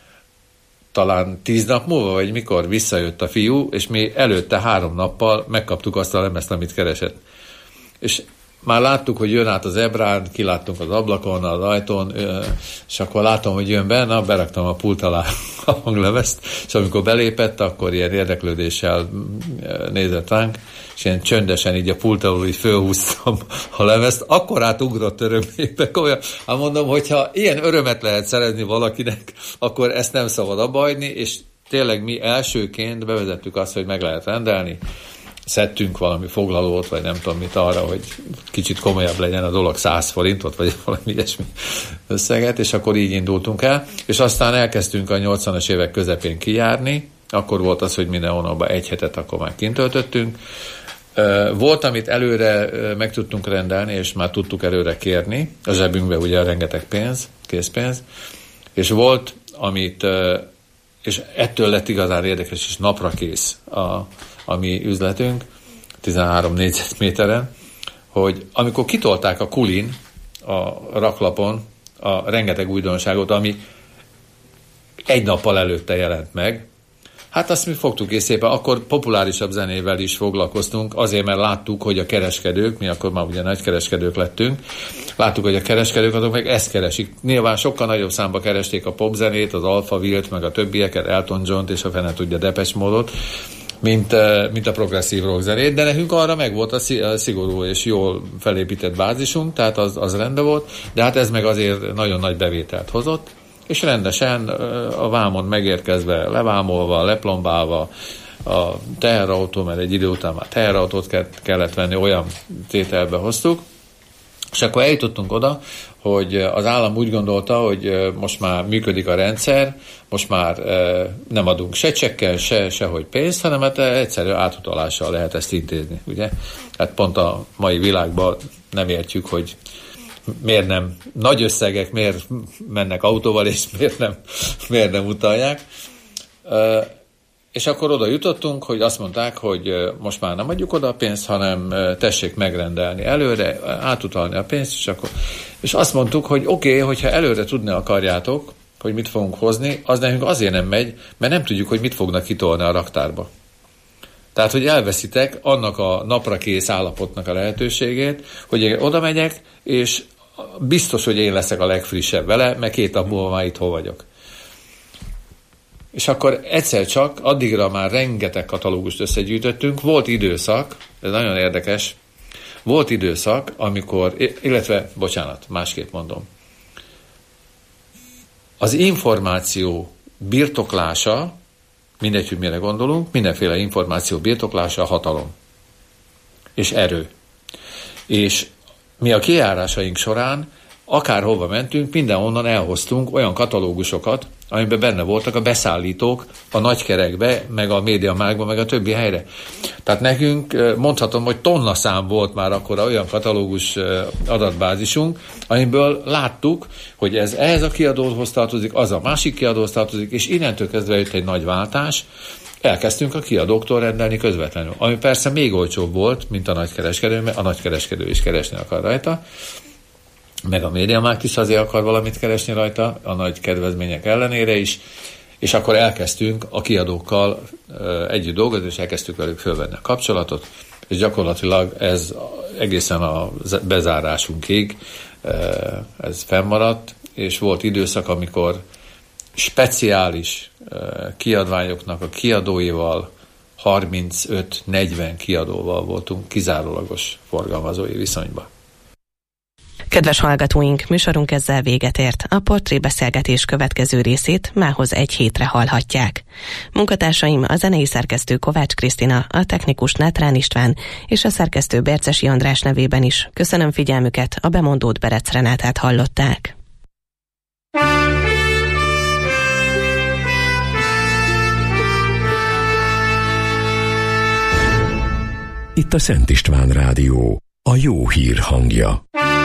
talán 10 nap múlva, vagy mikor visszajött a fiú, és mi előtte 3 nappal megkaptuk azt a lemezt, amit keresett. És már láttuk, hogy jön át az zebrán, kiláttunk az ablakon, az ajtón, és akkor látom, hogy jön be, beraktam a pult alá a hanglemezt, és amikor belépett, akkor ilyen érdeklődéssel nézett ránk, és ilyen csöndesen így a pult alól így fölhúztam a lemezt, akkor átugrott örömébe. Hát mondom, hogyha ilyen örömet lehet szerezni valakinek, akkor ezt nem szabad abba hagyni, és tényleg mi elsőként bevezettük azt, hogy meg lehet rendelni, szedtünk valami foglalót, vagy nem tudom mit arra, hogy kicsit komolyabb legyen a dolog, 100 forintot, vagy valami ilyesmi összeget, és akkor így indultunk el, és aztán elkezdtünk a 80-as évek közepén kijárni, akkor volt az, hogy minden hónapban 1 hetet akkor már kint töltöttünk. Volt, amit előre meg tudtunk rendelni, és már tudtuk előre kérni, a zsebünkbe ugye rengeteg pénz, készpénz, és volt, amit, és ettől lett igazán érdekes, és napra kész a mi üzletünk, 13 négyzetméteren, hogy amikor kitolták a kulin, a raklapon a rengeteg újdonságot, ami 1 nappal előtte jelent meg, hát azt mi fogtuk és szépen, akkor populárisabb zenével is foglalkoztunk, azért, mert láttuk, hogy a kereskedők, mi akkor már ugye nagy kereskedők lettünk, láttuk, hogy a kereskedők azok meg ezt keresik. Nyilván sokkal nagyobb számba keresték a popzenét, az Alphavillt, meg a többieket, Elton John-t és a fene tudja Depeche Mode-ot, mint a progresszív rockzenét, de nekünk arra meg volt a szigorú és jól felépített bázisunk, tehát az rendben volt, de hát ez meg azért nagyon nagy bevételt hozott, és rendesen a vámon megérkezve, levámolva, leplombálva a teherautó, mert egy idő után már teherautót kellett venni, olyan tételbe hoztuk, és akkor eljutottunk oda, hogy az állam úgy gondolta, hogy most már működik a rendszer, most már nem adunk se csekkel, sehogy pénzt, hanem hát egyszerű átutalással lehet ezt intézni, ugye? Hát pont a mai világban nem értjük, hogy miért nem nagy összegek, miért mennek autóval, és miért nem utalják. És akkor oda jutottunk, hogy azt mondták, hogy most már nem adjuk oda a pénzt, hanem tessék megrendelni előre, átutalni a pénzt, és azt mondtuk, hogy oké, hogyha előre tudni akarjátok, hogy mit fogunk hozni, az nekünk azért nem megy, mert nem tudjuk, hogy mit fognak kitolni a raktárba. Tehát, hogy elveszitek annak a napra kész állapotnak a lehetőségét, hogy én oda megyek, és biztos, hogy én leszek a legfrissebb vele, mert 2 nap múlva már itthon vagyok. És akkor egyszer csak, addigra már rengeteg katalógust összegyűjtöttünk, volt időszak, ez nagyon érdekes, volt időszak, amikor, másképp mondom, az információ birtoklása, mindegy, hogy mire gondolunk, mindenféle információ birtoklása hatalom és erő. És mi a kijárásaink során akárhova mentünk, mindenhonnan elhoztunk olyan katalógusokat, amiben benne voltak a beszállítók a nagykerekbe, meg a MediaMarktba, meg a többi helyre. Tehát nekünk mondhatom, hogy tonnaszám volt már akkor olyan katalógus adatbázisunk, amiből láttuk, hogy ez ehhez a kiadóhoz tartozik, az a másik kiadóhoz tartozik, és innentől kezdve jött egy nagy váltás, elkezdtünk a kiadóktól rendelni közvetlenül. Ami persze még olcsóbb volt, mint a nagykereskedő, mert a nagykereskedő is keresni akar rajta, meg a MediaMarkt is azért akar valamit keresni rajta, a nagy kedvezmények ellenére is, és akkor elkezdtünk a kiadókkal együtt dolgozni, és elkezdtük velük fölvenni a kapcsolatot, és gyakorlatilag ez egészen a bezárásunkig ez fennmaradt, és volt időszak, amikor speciális kiadványoknak a kiadóival 35-40 kiadóval voltunk kizárólagos forgalmazói viszonyban. Kedves hallgatóink, műsorunk ezzel véget ért. A portrébeszélgetés következő részét mához 1 hétre hallhatják. Munkatársaim a zenei szerkesztő Kovács Krisztina, a technikus Nátrán István és a szerkesztő Bercesi András nevében is. Köszönöm figyelmüket, a bemondót Berec Renátát hallották. Itt a Szent István Rádió, a jó hír hangja.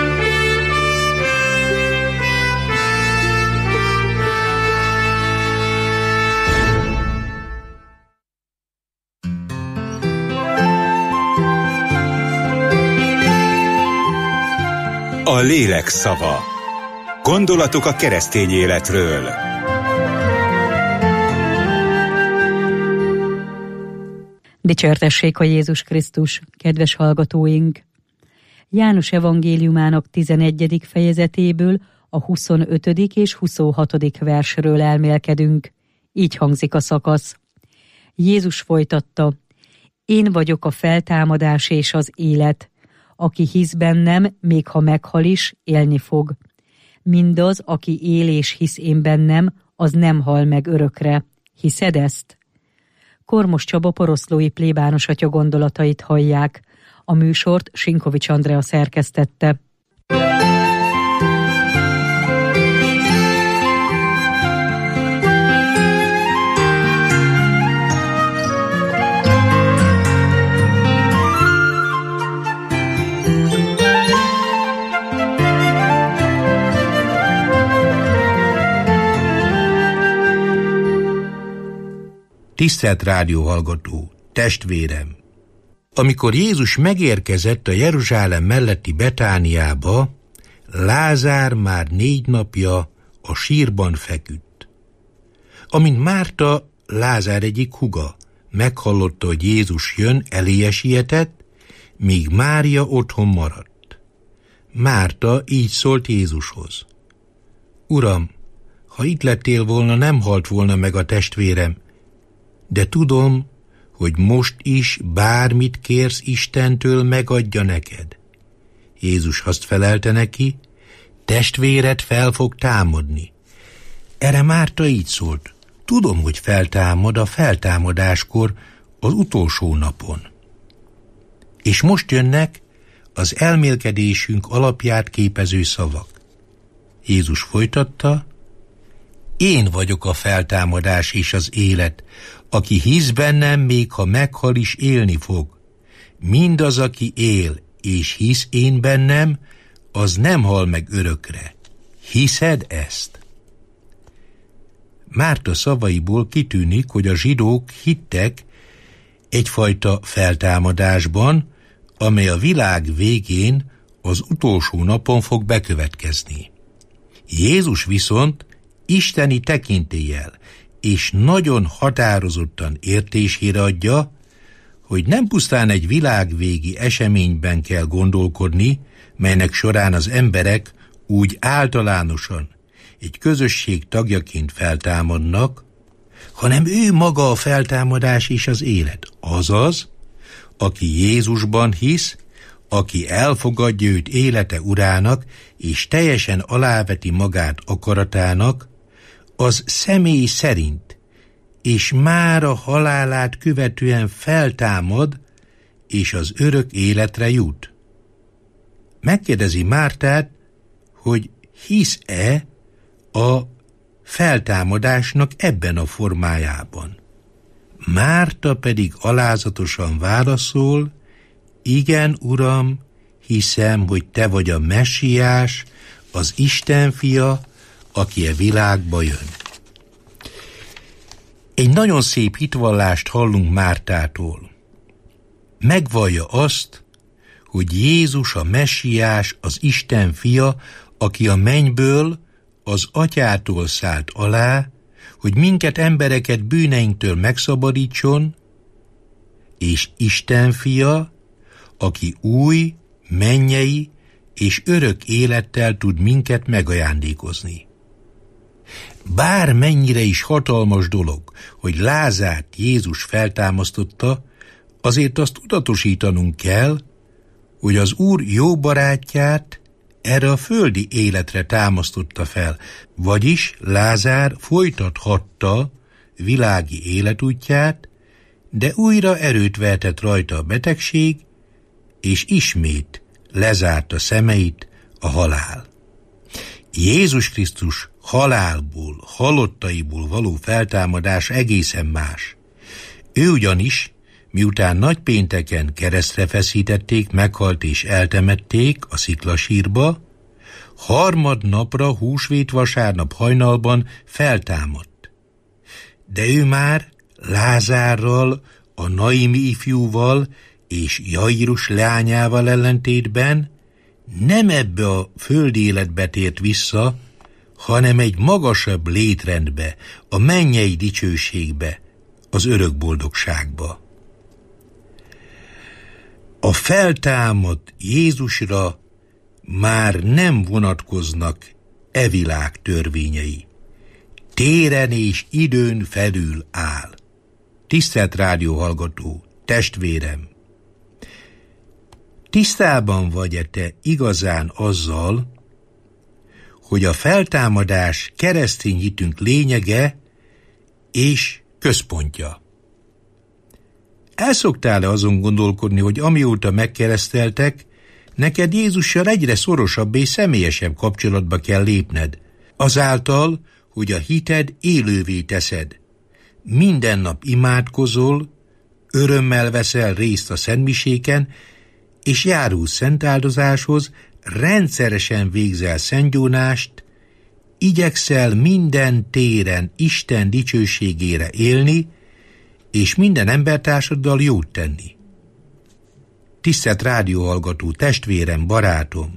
A lélek szava. Gondolatok a keresztény életről. Dicsértessék a Jézus Krisztus, kedves hallgatóink! János evangéliumának 11. fejezetéből a 25. és 26. versről elmélkedünk. Így hangzik a szakasz. Jézus folytatta: Én vagyok a feltámadás és az élet. Aki hisz bennem, még ha meghal is, élni fog. Mindaz, aki él és hisz én bennem, az nem hal meg örökre. Hiszed ezt? Kormos Csaba poroszlói plébános atya gondolatait hallják. A műsort Sinkovics Andrea szerkesztette. Tisztelt rádióhallgató, testvérem! Amikor Jézus megérkezett a Jeruzsálem melletti Betániába, Lázár már 4 napja a sírban feküdt. Amint Márta, Lázár egyik húga, meghallotta, hogy Jézus jön, eléje sietett, míg Mária otthon maradt. Márta így szólt Jézushoz: Uram, ha itt lettél volna, nem halt volna meg a testvérem, de tudom, hogy most is bármit kérsz Istentől, megadja neked. Jézus azt felelte neki: testvéred fel fog támadni. Erre Márta így szólt: tudom, hogy feltámad a feltámadáskor, az utolsó napon. És most jönnek az elmélkedésünk alapját képező szavak. Jézus folytatta: Én vagyok a feltámadás és az élet. Aki hisz bennem, még ha meghal is, élni fog. Mindaz, aki él és hisz én bennem, az nem hal meg örökre. Hiszed ezt? Márta szavaiból kitűnik, hogy a zsidók hittek egyfajta feltámadásban, amely a világ végén, az utolsó napon fog bekövetkezni. Jézus viszont isteni tekintéllyel és nagyon határozottan értésére adja, hogy nem pusztán egy világvégi eseményben kell gondolkodni, melynek során az emberek úgy általánosan egy közösség tagjaként feltámadnak, hanem ő maga a feltámadás és az élet. Azaz, aki Jézusban hisz, aki elfogadja őt élete urának, és teljesen aláveti magát akaratának, az személy szerint, és már a halálát követően feltámad, és az örök életre jut. Megkérdezi Mártát, hogy hisz-e a feltámadásnak ebben a formájában. Márta pedig alázatosan válaszol: igen, Uram, hiszem, hogy te vagy a Messiás, az Isten fia, aki a világba jön. Egy nagyon szép hitvallást hallunk Mártától. Megvallja azt, hogy Jézus a Messiás, az Isten fia, aki a mennyből, az Atyától szállt alá, hogy minket, embereket bűneinktől megszabadítson, és Isten fia, aki új, mennyei és örök élettel tud minket megajándékozni. Bármennyire is hatalmas dolog, hogy Lázárt Jézus feltámasztotta, azért azt tudatosítanunk kell, hogy az Úr jó barátját erre a földi életre támasztotta fel, vagyis Lázár folytathatta világi életútját, de újra erőt vehetett rajta a betegség, és ismét lezárta szemeit a halál. Jézus Krisztus halálból, halottaiból való feltámadás egészen más. Ő ugyanis, miután nagypénteken keresztre feszítették, meghalt és eltemették a sziklasírba, harmadnapra, húsvét vasárnap hajnalban feltámadt. De ő már Lázárral, a naimi ifjúval és Jairus leányával ellentétben nem ebbe a földi életbe tért vissza, hanem egy magasabb létrendbe, a mennyei dicsőségbe, az örök boldogságba. A feltámadt Jézusra már nem vonatkoznak e világ törvényei. Téren és időn felül áll. Tisztelt rádióhallgató, testvérem! Tisztában vagy-e te igazán azzal, hogy a feltámadás keresztény hitünk lényege és központja? El szoktál-e azon gondolkodni, hogy amióta megkereszteltek, neked Jézussal egyre szorosabb és személyesebb kapcsolatba kell lépned, azáltal, hogy a hited élővé teszed. Minden nap imádkozol, örömmel veszel részt a szentmiséken, és járulsz szentáldozáshoz, rendszeresen végzel szentgyónást, igyekszel minden téren Isten dicsőségére élni, és minden embertársaddal jót tenni. Tisztelt rádióhallgató, testvérem, barátom!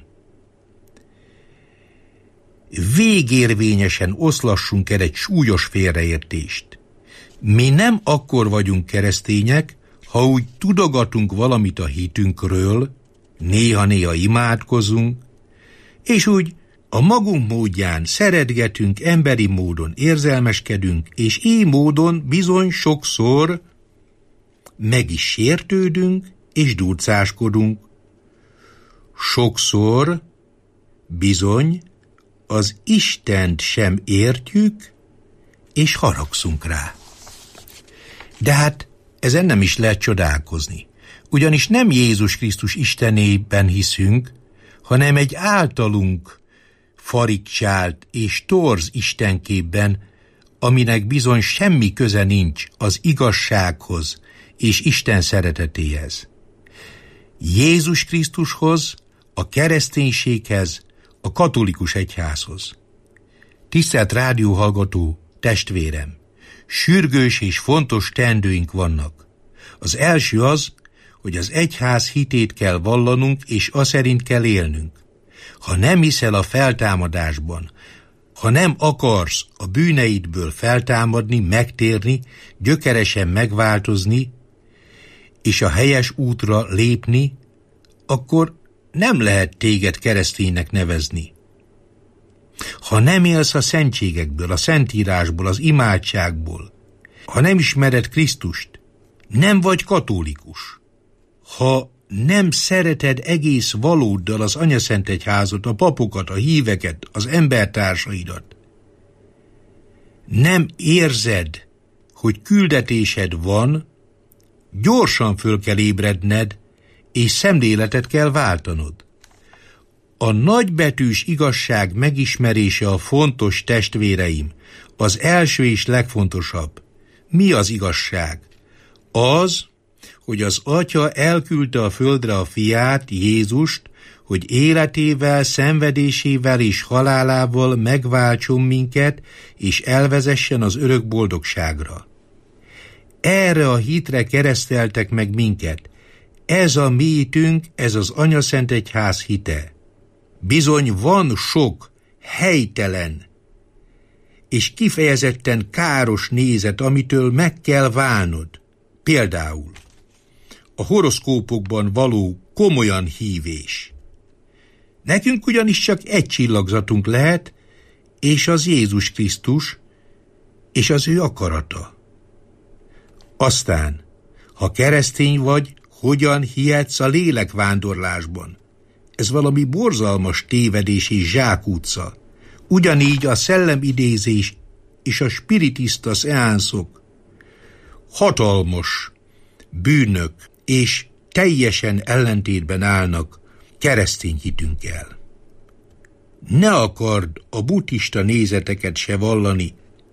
Végérvényesen oszlassunk el egy súlyos félreértést. Mi nem akkor vagyunk keresztények, ha úgy tudogatunk valamit a hitünkről, néha-néha imádkozunk, és úgy a magunk módján szeretgetünk, emberi módon érzelmeskedünk, és így módon bizony sokszor meg is sértődünk, és durcáskodunk. Sokszor bizony az Istent sem értjük, és haragszunk rá. De hát ezen nem is lehet csodálkozni, ugyanis nem Jézus Krisztus Istenében hiszünk, hanem egy általunk farigcsált és torz istenképben, aminek bizony semmi köze nincs az igazsághoz és Isten szeretetéhez. Jézus Krisztushoz, a kereszténységhez, a katolikus egyházhoz. Tisztelt rádióhallgató, testvérem! Sürgős és fontos teendőink vannak. Az első az, hogy az egyház hitét kell vallanunk, és aszerint kell élnünk. Ha nem hiszel a feltámadásban, ha nem akarsz a bűneidből feltámadni, megtérni, gyökeresen megváltozni, és a helyes útra lépni, akkor nem lehet téged kereszténynek nevezni. Ha nem élsz a szentségekből, a szentírásból, az imádságból, ha nem ismered Krisztust, nem vagy katolikus. Ha nem szereted egész valóddal az anyaszentegyházat, a papokat, a híveket, az embertársaidat, nem érzed, hogy küldetésed van, gyorsan föl kell ébredned, és szemléletet kell váltanod. A nagybetűs igazság megismerése a fontos, testvéreim, az első és legfontosabb. Mi az igazság? Az, hogy az Atya elküldte a földre a fiát, Jézust, hogy életével, szenvedésével és halálával megváltson minket, és elvezessen az örök boldogságra. Erre a hitre kereszteltek meg minket. Ez a mi hitünk, ez az anyaszentegyház hite. Bizony van sok helytelen és kifejezetten káros nézet, amitől meg kell válnod. Például a horoszkópokban való komolyan hívés. Nekünk ugyanis csak egy csillagzatunk lehet, és az Jézus Krisztus, és az ő akarata. Aztán, ha keresztény vagy, hogyan hihetsz a lélekvándorlásban? Ez valami borzalmas tévedés és zsákutca. Ugyanígy a szellemidézés és a spiritista szeánszok hatalmas bűnök és teljesen ellentétben állnak keresztény hitünkkel. Ne akard a buddhista nézeteket se vallani,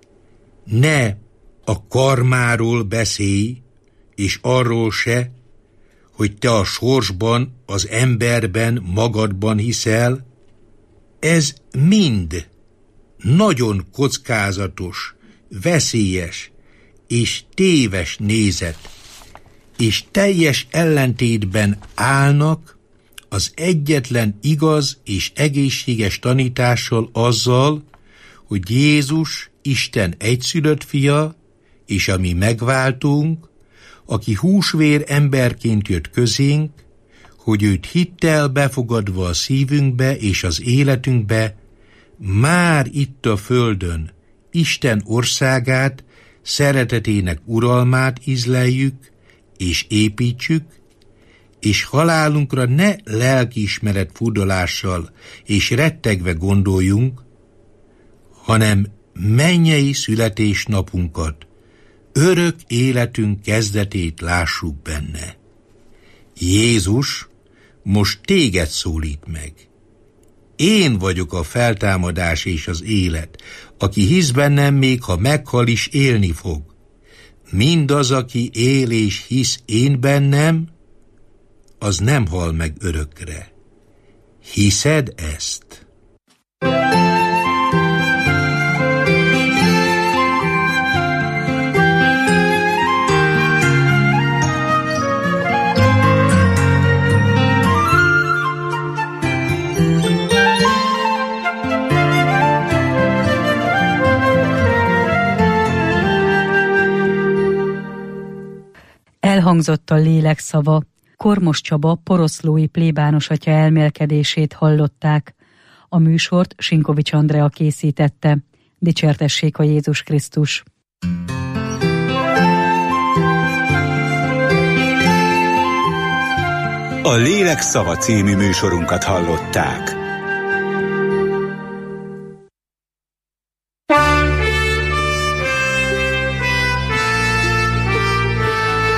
ne a karmáról beszélj, és arról se, hogy te a sorsban, az emberben, magadban hiszel. Ez mind nagyon kockázatos, veszélyes és téves nézet, és teljes ellentétben állnak az egyetlen igaz és egészséges tanítással, azzal, hogy Jézus Isten egyszülött fia, és a mi megváltunk, aki húsvér emberként jött közénk, hogy őt hittel befogadva a szívünkbe és az életünkbe, már itt a földön Isten országát, szeretetének uralmát ízleljük és építsük, és halálunkra ne lelkiismeret furdalással és rettegve gondoljunk, hanem mennyei születésnapunkat, örök életünk kezdetét lássuk benne. Jézus most téged szólít meg. Én vagyok a feltámadás és az élet. Aki hisz bennem, még ha meghal is, élni fog. Mindaz, aki él és hisz én bennem, az nem hal meg örökre. Hiszed ezt? Elhangzott a lélek szava. Kormos Csaba poroszlói plébános atya elmélkedését hallották. A műsort Sinkovics Andrea készítette. Dicsértessék a Jézus Krisztus! A Lélek szava című műsorunkat hallották.